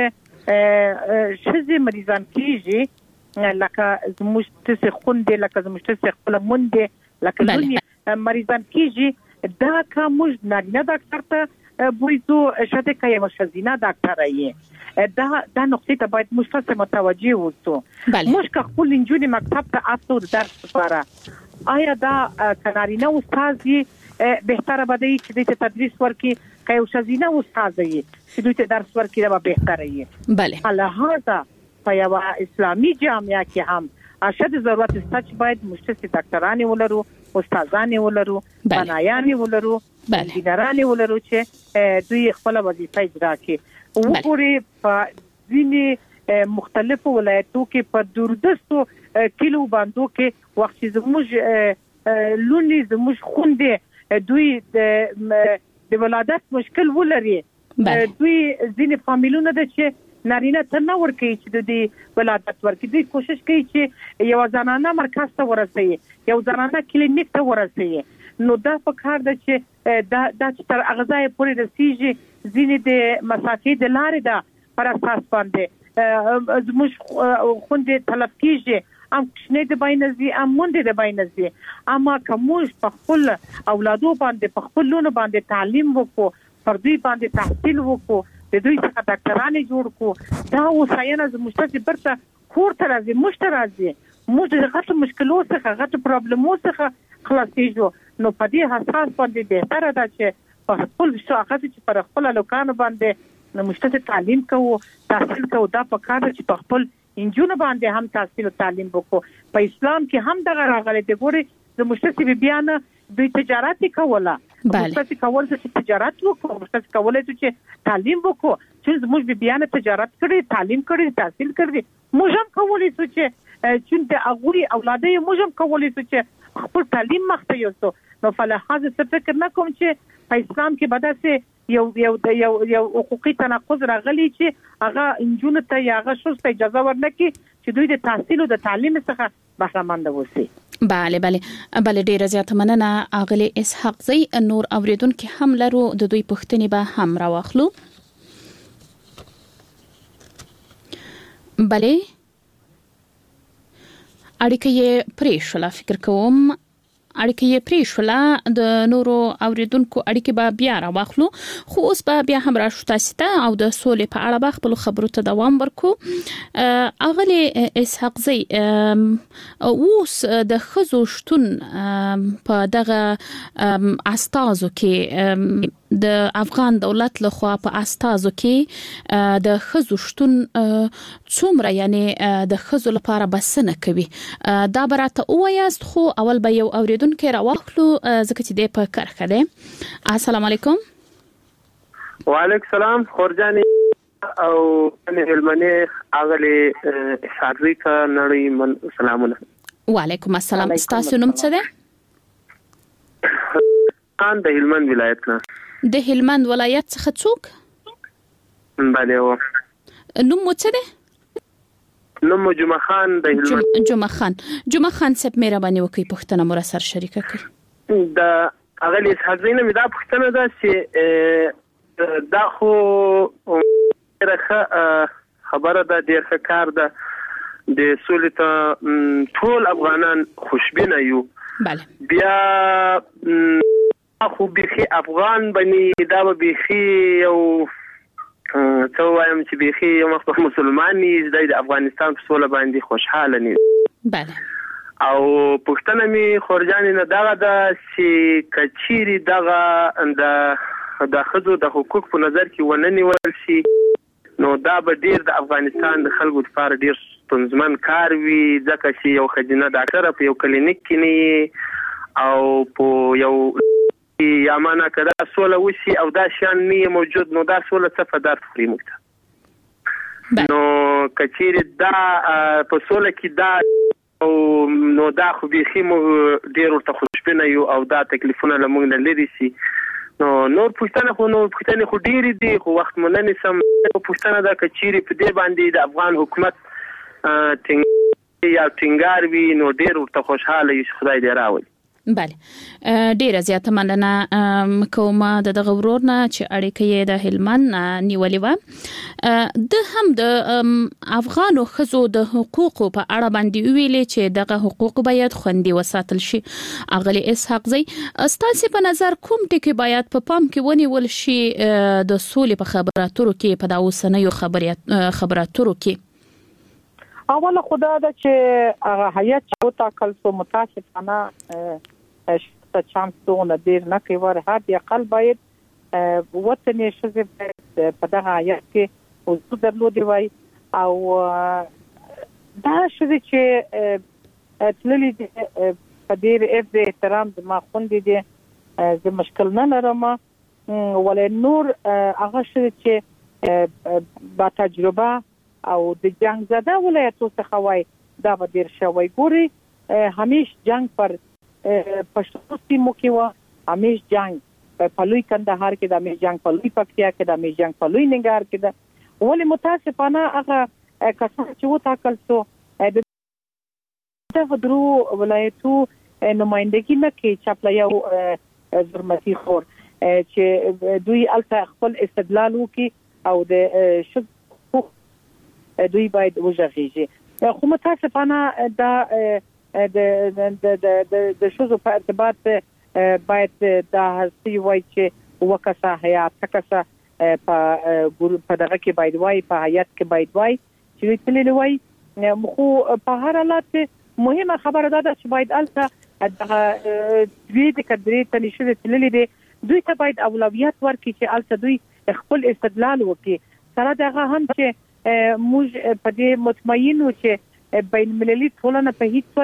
زموږ شزه مریضان کیږي لکه زموږ تاسو خوندې لکه زموږ تاسو خپل مونډه لکه لونی مریضان کیږي دا کوم نارینه ډاکټر ته بوزو شته کوي مشزینه ډاکټر یې دا نقطه ته باید مشخص متوجه اوسو موږ که خپل انجونی مکتب ته اصل درس لپاره آیا دا کنارینه استاد بهتره بده چې د تدریس ورکي که مشزینه استاد یې چې دوی ته درس ورکي دا بهتره یې بله لهذا په یو اسلامي جامعه کې هم اشد ضرورت استاج باید مشخص ډاکټران ولرو استادان ولرو بنایان ولرو انجینران ولرو چې دوی خپل وظیفه اجرا کړي وګوري په ځینې مختلفو ولایتو کې په دوردستو کیلو باندې کې وخت زموږ لونی زموږ خوندې دوی د ولادت مشکل ولري دوی ځینې فامیلونه د چې نارینه ته نه ورکوي چې د ولادت ورکړي دوی کوشش کوي چې یو زنانه مرکز ته ورسوي یو زنانه کلینیک ته ورسوي نو دا په کار ده چې دا چې تر اغذای پورې رسیږي ځینې د مسافې د لارې ده پر اساس باندې زموږ خوندې طلب کیږي ام کښنه د باینځي ام مونډه د باینځي اما کومش په خپل اولادو باندې په خپل لونو باندې تعلیم وکړو پر دوی باندې تحصیل وکړو د دوی څخه ډاکټران جوړ کو دا وساینه زموږ ته برته کور ته راځي مشترازي موږ د غټ مشکلو څخه غټ پرابلمو څخه خلاصېږو نو په دې حساس باندې بهتره ده چې په خپل شاخص چې پر خپل لوکان باندې مشترک تعلیم کوو تحصیل کوو دا په کار چې په خپل انجونو باندې هم تحصیل او تعلیم وکړو په اسلام کې هم دغه راغلي د ګوري د مشترک بیان دوی تجارت کوله مشترک کول چې تجارت وکړو مشترک کولای چې تعلیم وکړو چې زموږ بیان تجارت کړي تعلیم کړي تحصیل کړي موږ هم کولای چې د اغوري اولادې موږ هم کولای چې خپل تعلیم مخته یوسو نو فلحاظ څه فکر نه کوم چې په اسلام کې بداسه یو حقوقي تناقض راغلی چې هغه انجونو ته یا هغه شخص ته اجازه ورنکړي چې دوی د تحصیل او د تعلیم څخه بهره مند وسی بله ډیره زیاته مننه اغلی اسحاق زی نور اوریدونکو هم لرو د دوی پوښتنې به هم راوخلو بله اړیکه یې پریښوله فکر کوم اړیکه یې پریښوله د نورو اوریدونکو اړیکه به بیا راوخلو خو اوس به بیا هم راشو تاسو ته او د سولې په اړه به خپل خبرو ته دوام ورکو اغلی اسحاق زی اوس د خزو شتون په دغه استازو کې د افغان دولت لخوا په استازو کې د خزو شتون څومره یعنی د خزو لپاره بسنه کوي دا براته اویاست خو اول به یو اوریدونکو راوخلو ځکه چې د په کرخه ده السلام علیکم وعلیکم السلام خورجانی او هلمنه اغلی شاعری کا نړۍ من سلامونه وعلیکم السلام تاسو نوم څه ده ان د هلمند ولایت نه د هلمند ولایت څخه څوک بله و نوم مو څه ده نوم جمعه خان د هلمند جمعه خان صاحب مهرباني وکړئ پښتنه مو سره شریکه کړئ د اغلی حزینه مې دا پښتنه ده چې دا خو خبره ده ډیر ښه کار ده د سولې ته ټول افغانان خوشبینه یو بله بیا خو بيخي افغان بني دا بيخي یو څو وایم چې بيخي یو مخ مسلمان نه د افغانستان په سوله باندې خوشاله نه بله او پښتنه می خورجان نه دغه د چې کچيري دغه د خزو د حقوق په نظر کې ونني ول شي نو دا به ډیر د افغانستان د خلکو لپاره ډیر ستونزمن کار وي ځکه چې یو خجنه ډاکټر په یو کلینیک کې نه او په یو یا معنا کړه سوله وشي او دا شان نه موجود نو دا سوله څه فدار خوري مکته نو کچيري دا په سوله کې دا او نو دا خو بيخي مو ډیر ورته خوشبینه یو او دا تکلیفونه لمونږ نه لري شي نور پښتنه خو ډیر دي خو وخت مونږ نه سم پښتنه دا کچيري په دې باندې د افغان حکومت ټینګار وی نو ډیر ورته خوشاله یو خدای دې راوړي بله ډیره زیاته مننه کوم د دغه ورورنه چې اړیکه یې د هلمند نیولې و د هم د افغانو خزو د حقوقو په اړه باندې ویلې چې دغه حقوق باید خوندي وساتل شي. اغلی اسحاق زئی ستاسو په نظر کوم ټکی باید په پام کې ونیول شي د سولې په خبراتو کې په داو سنیو خبراتو کې؟ اوله خدا دا چې هغه هیئت چې وټاکل سو متاسفانه ته چانس دونه ډیر نه کوي هر دی اقل باید وطني شزه په دغه هیئت کې حضور درلودي وای او دا شزه چې تللی په ډیر احترام د ما خوندې دي زه مشکل نه لرم ولې نور هغه شزه چې با تجربه او د جنگ زده ولایتو څخه وای دا به ډیر شوی ګوري همیش جنگ پر پښتونستي مو کې و همیش جنگ په لوی کندهار کې د همیش جنگ په لوی پکتیا کې د همیش جنگ په لوی ننګرهار کې د ولې متاسفانه هغه کسان چې وټاکل سو د درو ولایتو نمائندګي نه کوي چې په یو زرمتي خور چې دوی الته خپل استدلال وکي او د دوی باید وژغیږي خو متاسفانه دا د شوزو په ارتباط باید دا هستی وای چې وکاسه حیات تکاسه په ګروپ په دغه کې باید وای په حیات کې باید وای چې تللی وای خو په هر حالت مهمه خبره ده چې باید الته دغه دوی د کډري ته نشي تللی دي دوی ته باید اولویت ورکړي چې الته دوی خپل استدلال وکړي سره دغه هم چې موږ په دې مطمئنو چې بین المللي ټولنه په هیڅ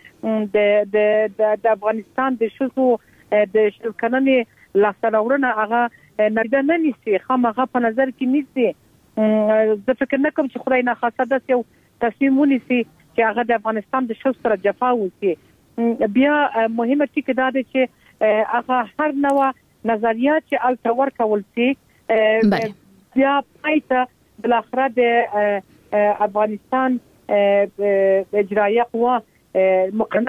وجه د افغانستان د شوزو د شلکنې لاسته هغه نه نیسي خامخا په نظر کې نیسي زه فکر نه کوم چې خدای نه خاصه د یو تصمیم ونیسي چې هغه د افغانستان د شوز سره جفا وکړي بیا مهمه ټکی دا ده چې هغه هر نوع نظریات چې التور کول سي بیا پایته بل اخره د افغانستان اجرایه قوا مقننه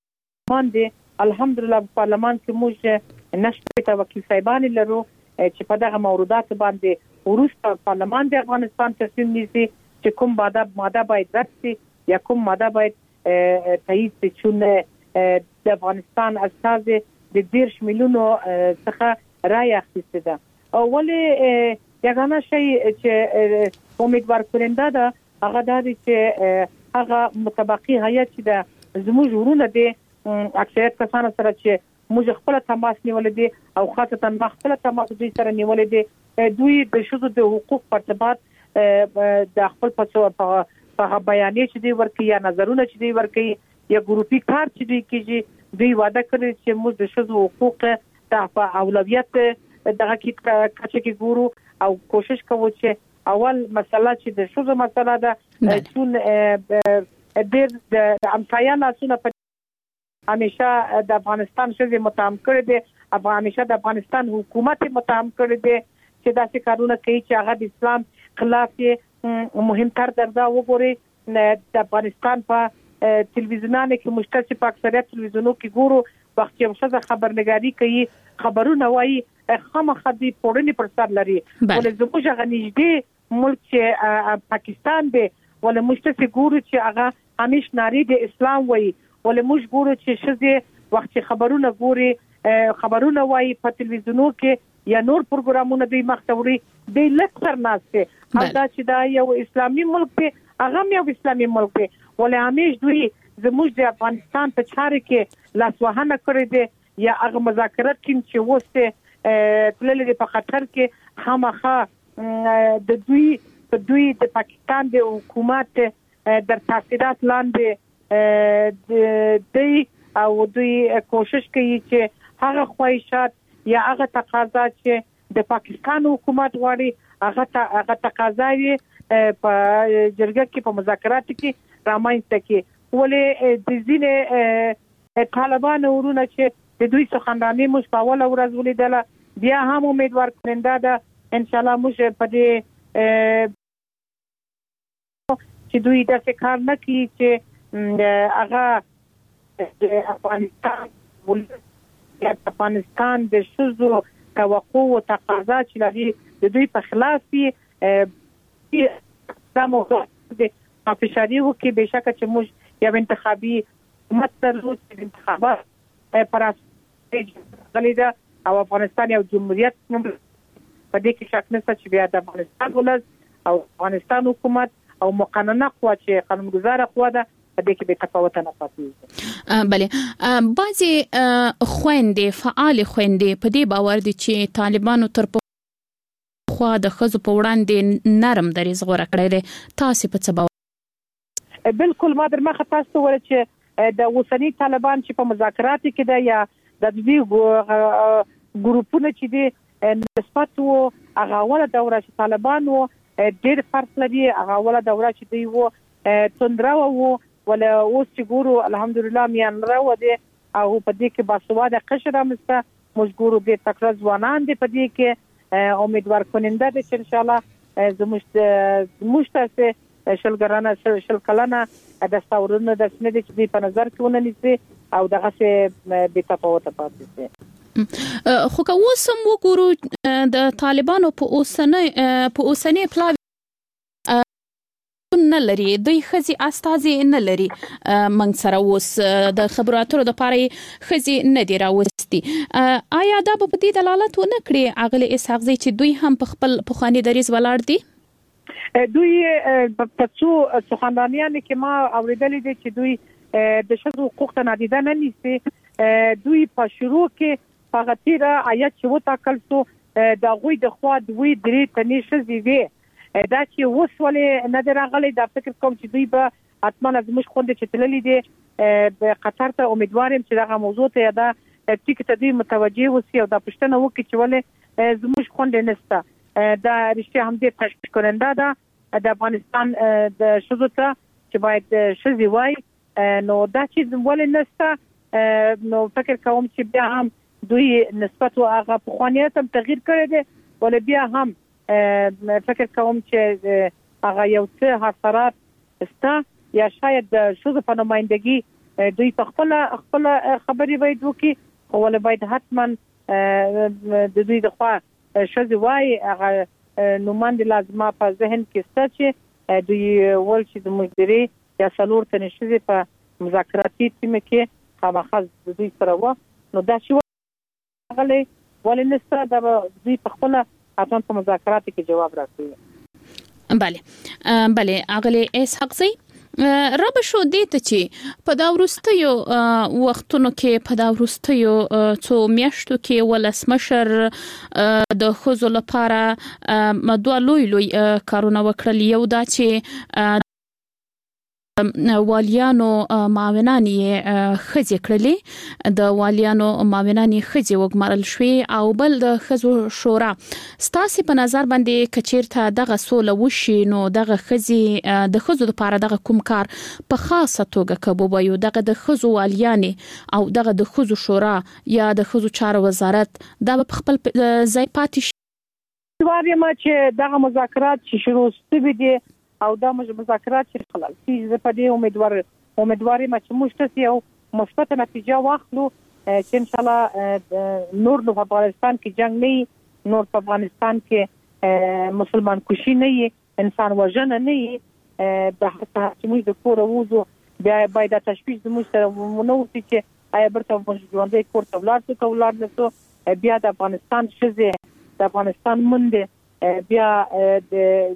باندې الحمدلله په پارلمان کې موږ نشته وکیل صاحبان لرو چې په دغه موضوعات باندې ورسته پارلمان د افغانستان تصمیم نیسي چې کوم ماده باید رد شي یا کوم ماده باید تایید شي چې د افغانستان استازي د 10 میلیونو څخه رای اخیسته ده اولی یگانه شی چې امیدوار کننده ده هغه د چې هغه متبقي هیئت چې د زموږ ورونه دي اکثریت کسانو سره چې موږ خپل تماس نیولې دي او خاصه مخفله تماس دوی سره نیولې دي دوی د شذو د حقوق په ارتباط د خپل په بیانې چې دی ورکي یا نظرونه چې دی ورکي یا ګروپي کار چې دی کیږي دوی وعده کړی چې موږ د شذو حقوق ته اولویت دغه کې کې ګورو او کوشش کوو چې اول مسله چې د شوزو مسله ده چون د امسایانو سونه په همیشه د افغانستان شوزي متهم کړی دی همیشه د افغانستان حکومت متهم کړی دی چې داسې کارونه کوي چې هغه د اسلام خلاف مهمتر درځه وګوري د افغانستان په تلویزیونانو کې مشترک په اکثریت تلویزیونونو کې ګورو وخت یو څه خبرنګاري کوي خبرونه وایي خامخا دی پورنی پر سر لري ولې زموږ غنیږدي ملک چې پاکستان دی ولې مشترک ګورو چې هغه همیش ناری د اسلام وایي ولې موږ ګورو چې شزه وخت خبرونه ګوري خبرونه وایي په تلویزیونو کې یا نور پروګرامونه دی مختوري دی لکثر ناشته دا چې دا یو اسلامي ملک دی هغه یو اسلامي ملک دی ولې همیش دوی زموږ د افغانستان په چارې کې لاسوهنه کړې دي یا هغه مذاکرات کې چې وسته تللی په خطر کې خامخا د دوی د پاکستان د حکومت در تاثیرات لاندې دی او دوی کوشش کوي چې هغه خواهشات یا هغه تقاضا چې د پاکستان حکومت غواړي هغه تقاضاوي په جرګه کې په مذاکرات کې رامنځته کې ولې د ځینې طالبان ورونه چې د دوی څخه موږ په اوله ورځ ولیدله بیا هم امیدوار کننده ده ان شاء الله موږ په دې چې دوی داسې کار نه کوي چې هغه د افغانستان افغانستان د شذو توقع او تقاضا چې لري د دوی په خلاف دا موضوع د افشاری وکي بشکه چې موږ یو انتخابي حکومت درلود چې انتخابات پر اساس غلیده او افغانستان یو جمهوریت په دې کې شک نشته چې بیا د افغانستان ولز او افغانستان حکومت او مقننه قوه چې قانونګذاره قوه ده په دې کې به تفاوت نه پاتې. بله بعضی خويندې فعال خويندې په دې باور دي چې طالبانو تر خو د خزو په وړاندې نرم دریځ غوړه کړی دی. تاسو په څه باور؟ بالکل ما در مخه تاسو ول چې د اوسنی طالبان چې په مذاکرات کې ده یا د دې ګروپونه چې دي نسبت او هغه ولا دوره چې طالبانو ډېر فرق لري هغه ولا دوره چې دی وو تندرا وو ولا اوس چې ګورو الحمدلله میان راو دي او په دې کې باسواده قشره مسته مجبور دي تکړه ځوانان دي په دې کې امیدوار کننده دي چې ان شاء الله زموږ تاسو شلګرانه شلکلانه د ثورونو د سند چې په نظر کې ونیسي او دغه څه به تفاوت پاتې شي. خو که اوسم وګورو د طالبانو په اوسنۍ پلاوی نه لري دوی خزي استازي نه لري منګ سره اوس د خبراتو د پاره خزي نه دی راوستي. آیا دا په دې دلالت ونه کړي اغلی اسحاق زي چې دوی هم په خپل پخوانی دریز ولاړ دي؟ دوی په څو سخنرانیانو کې ما اوریدلې دي چې دوی د شذو حقوق ته نادیده نه نیسي. دوی په شروع کې هغه تیر آیت چې وټاکل شو د غوي د خوا دوی درې تنې شذې وي دا چې وسولې نه دراغلي دا فکر کوم چې دوی به اتمنه زموږ خوندې چې تللې دي په قطر ته امیدوارم چې دا موضوع ته دا ټیکټ دوی متوجه وسی او دا پښتنه وکړي چې ولې زموږ خوندې نشته. دا رښتیا هم دې تشویق کننده ده د افغانستان د شذو ته چې باید شذې وای نو دا چې ولې نشته نو فکر کوم چې بیا هم دوی نسبت او هغه په خوانیت هم تغییر کړی دی ولې بیا هم فکر کوم چې هغه یو څه حسرات استا یا شاید د شذو په نمائندګي دوی په خپل خبري باید وکي ولې باید حتما د دوی د خوا شذې وای هغه نوماند لازمه په ذهن کې ست چې دوی ول چې د مدیري یا سلور تنه شذې په مذاکراتي ټیم کې خامخا د دوی سره و نو دا چې غلې ولې نسته د دوی په خپل اتون په مذاکراتو کې جواب راکړي. بله اغلی اسحاق زي رب شو دې ته چې په دا ورستیو وختونو کې په دا ورستیو څو میاشتو کې ولسمشر د خزو لپاره دوه لوی کارونه وکړل. یو دا چې والیانو معاونانی خزي کړلې د والیانو معاونانی خزي وګمارل شوې او بل د خزو شورا ستاسو په نظر باندې کچیرته دغه سوله وشي نو دغه خزي د خزو لپاره دغه کوم کار په خاصه توګه کوي یو دغه د خزو والیانی او دغه د خزو شورا یا د خزو چارو وزارت دا په خپل ځای پاتې شي. وایم چې دغه مذاکرات چې شروع شوي دي او دا مذاکرات چې خلل چې په دې امیدواري ما چې موږ ته یو مثبت نتیجه واخلو چې ان شاء الله نور په افغانستان کې جنگ نه نور په افغانستان کې مسلمان کشي نه انسان وژنه نه د حتی چې موږ د کور ووزو بیا باید تشویش زموږ سره ونوسي چې آیا برته موږ ژوندې کور ته ولاړ نشو بیا د افغانستان شزه د افغانستان منده بیا د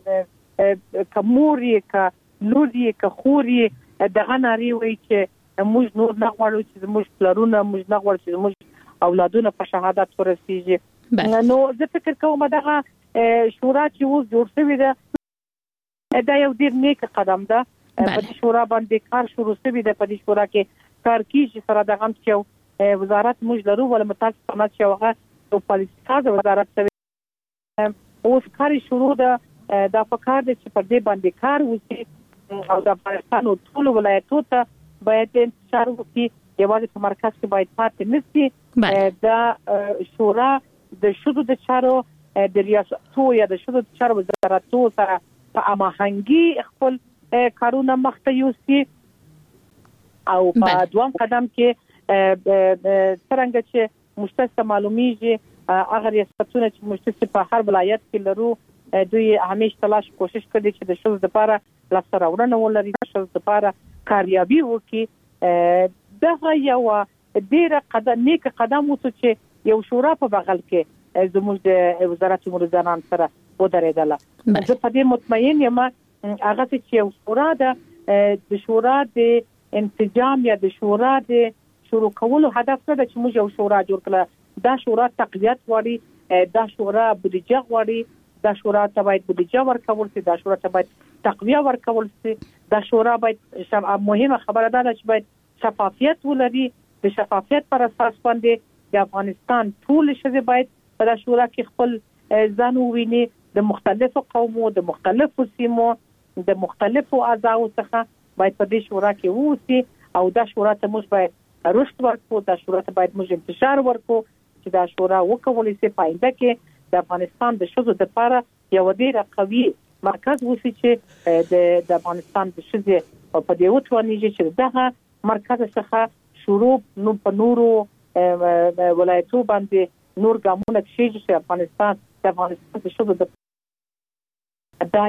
کموري ک لوري ک خوري دغه ناري وای چې موږ نور نه غواړو چې موږ پلرونه موږ نه غواړو چې موږ اولادونه په شهادت ورسیږي. نو زه فکر کوم دغه شورا چې اوس جوړ شوی ده دا یو ډیر نیک قدم ده. په دې شورا باندې کار شروع شوی ده. په دې شورا کې کار کیږي سره دغه چې وزارت موږ لرو ول متاسف قنات چې هغه په پالیسي وزارت سره اوس کار شروع ده. دا فکر دي چې پر دې باندې کار وشي او د افغانستان ټول ولایتونو ته باید انتشار وکړي. یوازې په مرکز کې باید پاتې نشي. دا شورا د شذو د چارو د ریاستو یا د شذو د چارو وزارتو سره په هماهنګي خپل کارونه مخته یوسي او په دوام قدم کې څنګه چې مشترک معلومیږي هغه ریاستونه چې مشترک په هر ولایت کې لرو دوی همیشه تلاش کوشش کوي چې د شوز لپاره لاسته راوړنه ولري د شوز لپاره کاریابي وکړي دغه یو ډیره نیک قدم وڅ چې یو شورا په بغل کې زموږ د وزارت امور زنان سره ودرېدله زه په دې مطمئن یم هغه چې یو شورا د شورا د انسجام یا د شورا د شروع کولو هدف څه ده چې موږ یو شورا جوړ کړو دا شورا تقویت غواړي دا شورا بودیجه غواړي دا شورا ته باید بودیجه ورکول شي دا شورا ته باید تقویه ورکول شي دا شورا باید مهمه خبره ده چې باید شفافیت ولري د شفافیت پر اساس باندې د افغانستان ټول شذ باید په شورا کې خپل ځان وویني د مختلفو قومو د مختلفو سیمو د مختلفو اعضاء څخه باید په دې شورا کې ووسي او دا شورا ته موږ باید رشد ورکو دا شورا ته باید موږ انتشار ورکو چې دا شورا وکولای شي پاینده کې د افغانستان د شذو لپاره یو ډیر قوي مرکز وسی چې د افغانستان د شذو په دې وټونیږي چې دغه مرکز څخه شروع نو په نورو ولایتو باندې نور ګامونه کېږي چې افغانستان د شذو دا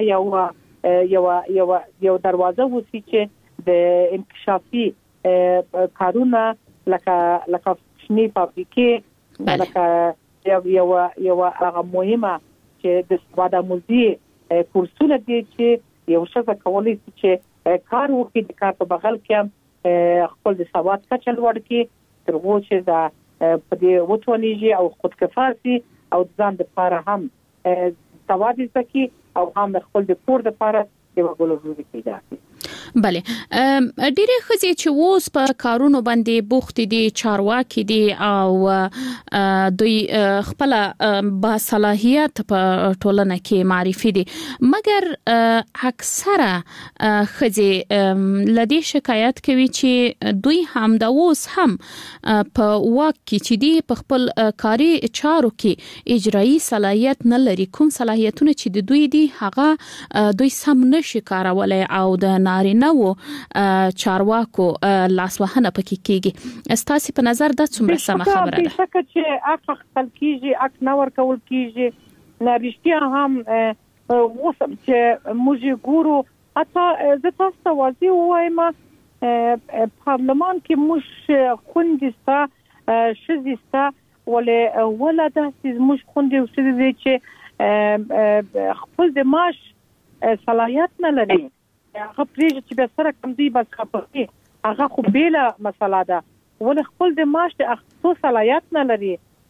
یو دروازه وسی چې د انکشافي کارونه لکه شنی فابریکې لکه یو هغه مهمه چې د سوادآموزي کورسونه دي چې یو څه کولای شي چې کار وکړي د کار په بغل کې خپل د سواد کچه لوړ کړي تر څو چې دا په دې وټونیږي او خودکفايي او ځان د لپاره هم سواد زکي او هم خپل د کور د لپاره یو ګولوري کیږي بله ډیره خزي چې اوس په کارونو باندې بوخت دي چارواکي دي او دوی خپل با صلاحیت په ټولنه کې معرفي دي مګر اکثره خزي لدی شکایت کوي چې دوی هم د اوس هم په واک کې چې دي په خپل کاري چارو کې اجرایی صلاحیت نه لري کوم صلاحیتونه چې د دوی دي هغه دوی سم نشي کارولای او د نارینه نو چارواکو لاسوهنه پکې کیږي استاسي په نظر د څومره سم خبره ده چې اخ خپل کیږي اخ نور کول کیږي نه رښتیا هم وسم چې موږ ګورو اته زه تاسو ته واضح وایم پارلمان کې موږ خوندستا شزستا ولا د موږ خوندې وسې چې خپل د معاش صلاحیت نه لري هغه پریږي چې به سره کم دی بس خپل هغه خو بیل مسله ده ول خپل د معاش د اخصو صلاحیت نه لري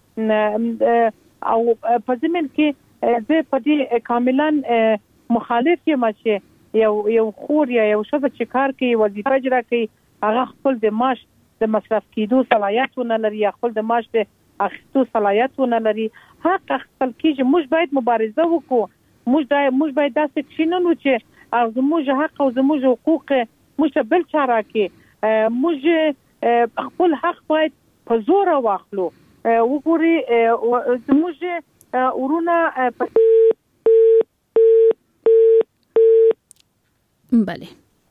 او په ځمن کې زه په دې کاملا مخالف یم چې یو خور یا یو شخص چې کار کوي وظیفه اجرا کوي هغه خپل د معاش د مصرف کېدو صلاحیت نه لري خپل د معاش د اخصو صلاحیت نه لري حق خپل کېږي موږ باید مبارزه وکړو موږ باید داسې کښینو چې او زموږ حق او زموږ حقوق موږ بل چاره کې موږ خپل حق باید په زور واخلو وګوري زموږ ورونه بله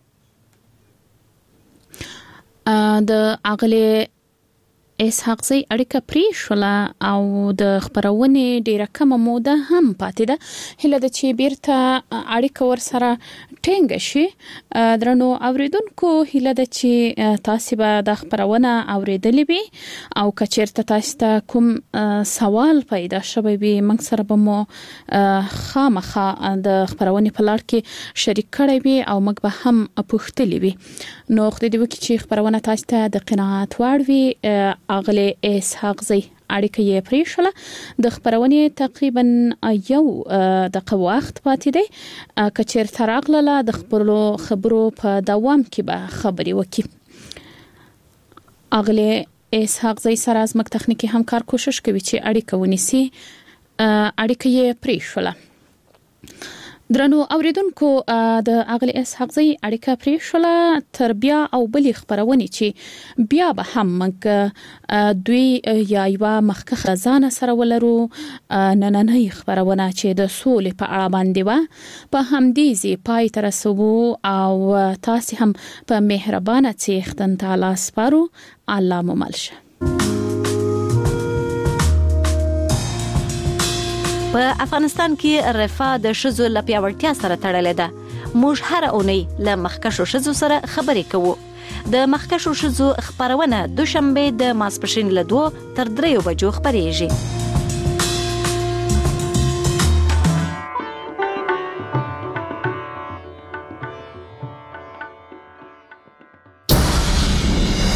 د اغلی اسحاق زی اړیکه پرې شوله او د خبرونه ډیره کم موده هم پاتې ده هله د چې بیرته اړیکه ور سره ټینګ شي درنو اوریدونکو هله د چې تاسو به د خبرونه اوریدلې وي او کچیرته تاسو ته کوم سوال پیدا شوی وي موږ سره به مو خامخا د خبرونه په لړ کې شریک کړی وي او موږ به هم پوښتلې وي نو خو دې وکړي چې خبرونه تاسو ته د قناعت وړ وي اغلی اسحاق زی اړیکه یې پرې شوله د خبرونه تقریبا یو دقیقه وخت پاتې دی کچیر تراغله د خبرو په دوام کې به خبري وکي اغلی اسحاق زی سره از مک تخنیکی همکار کوشش کوي چې اړیکه ونیسي اړیکه یې پرې شوله درنو اوریدونکو د اغلی اسحاق زی اړیکه پرې شوله تر بیا او بلې خبرونه چې بیا به هم موږ دوی یا یو مخکخه ځان سره ولرو نننۍ خبرونه چې د سولې په اړه باندې و په همدې زی پای تر رسوو او تاسو هم په مهربانه څښتن تعالی سپارو. الله مو ملشه. په افغانستان کې رفاه د ښځو له پیاوړتیا سره تړلې ده. موږ هر اونۍ له مخکښو ښځو سره خبرې کوو. د مخکښو ښځو خبرونه دوشنبه د ماسپښین له 2 تر 3 بجو خبرېږي.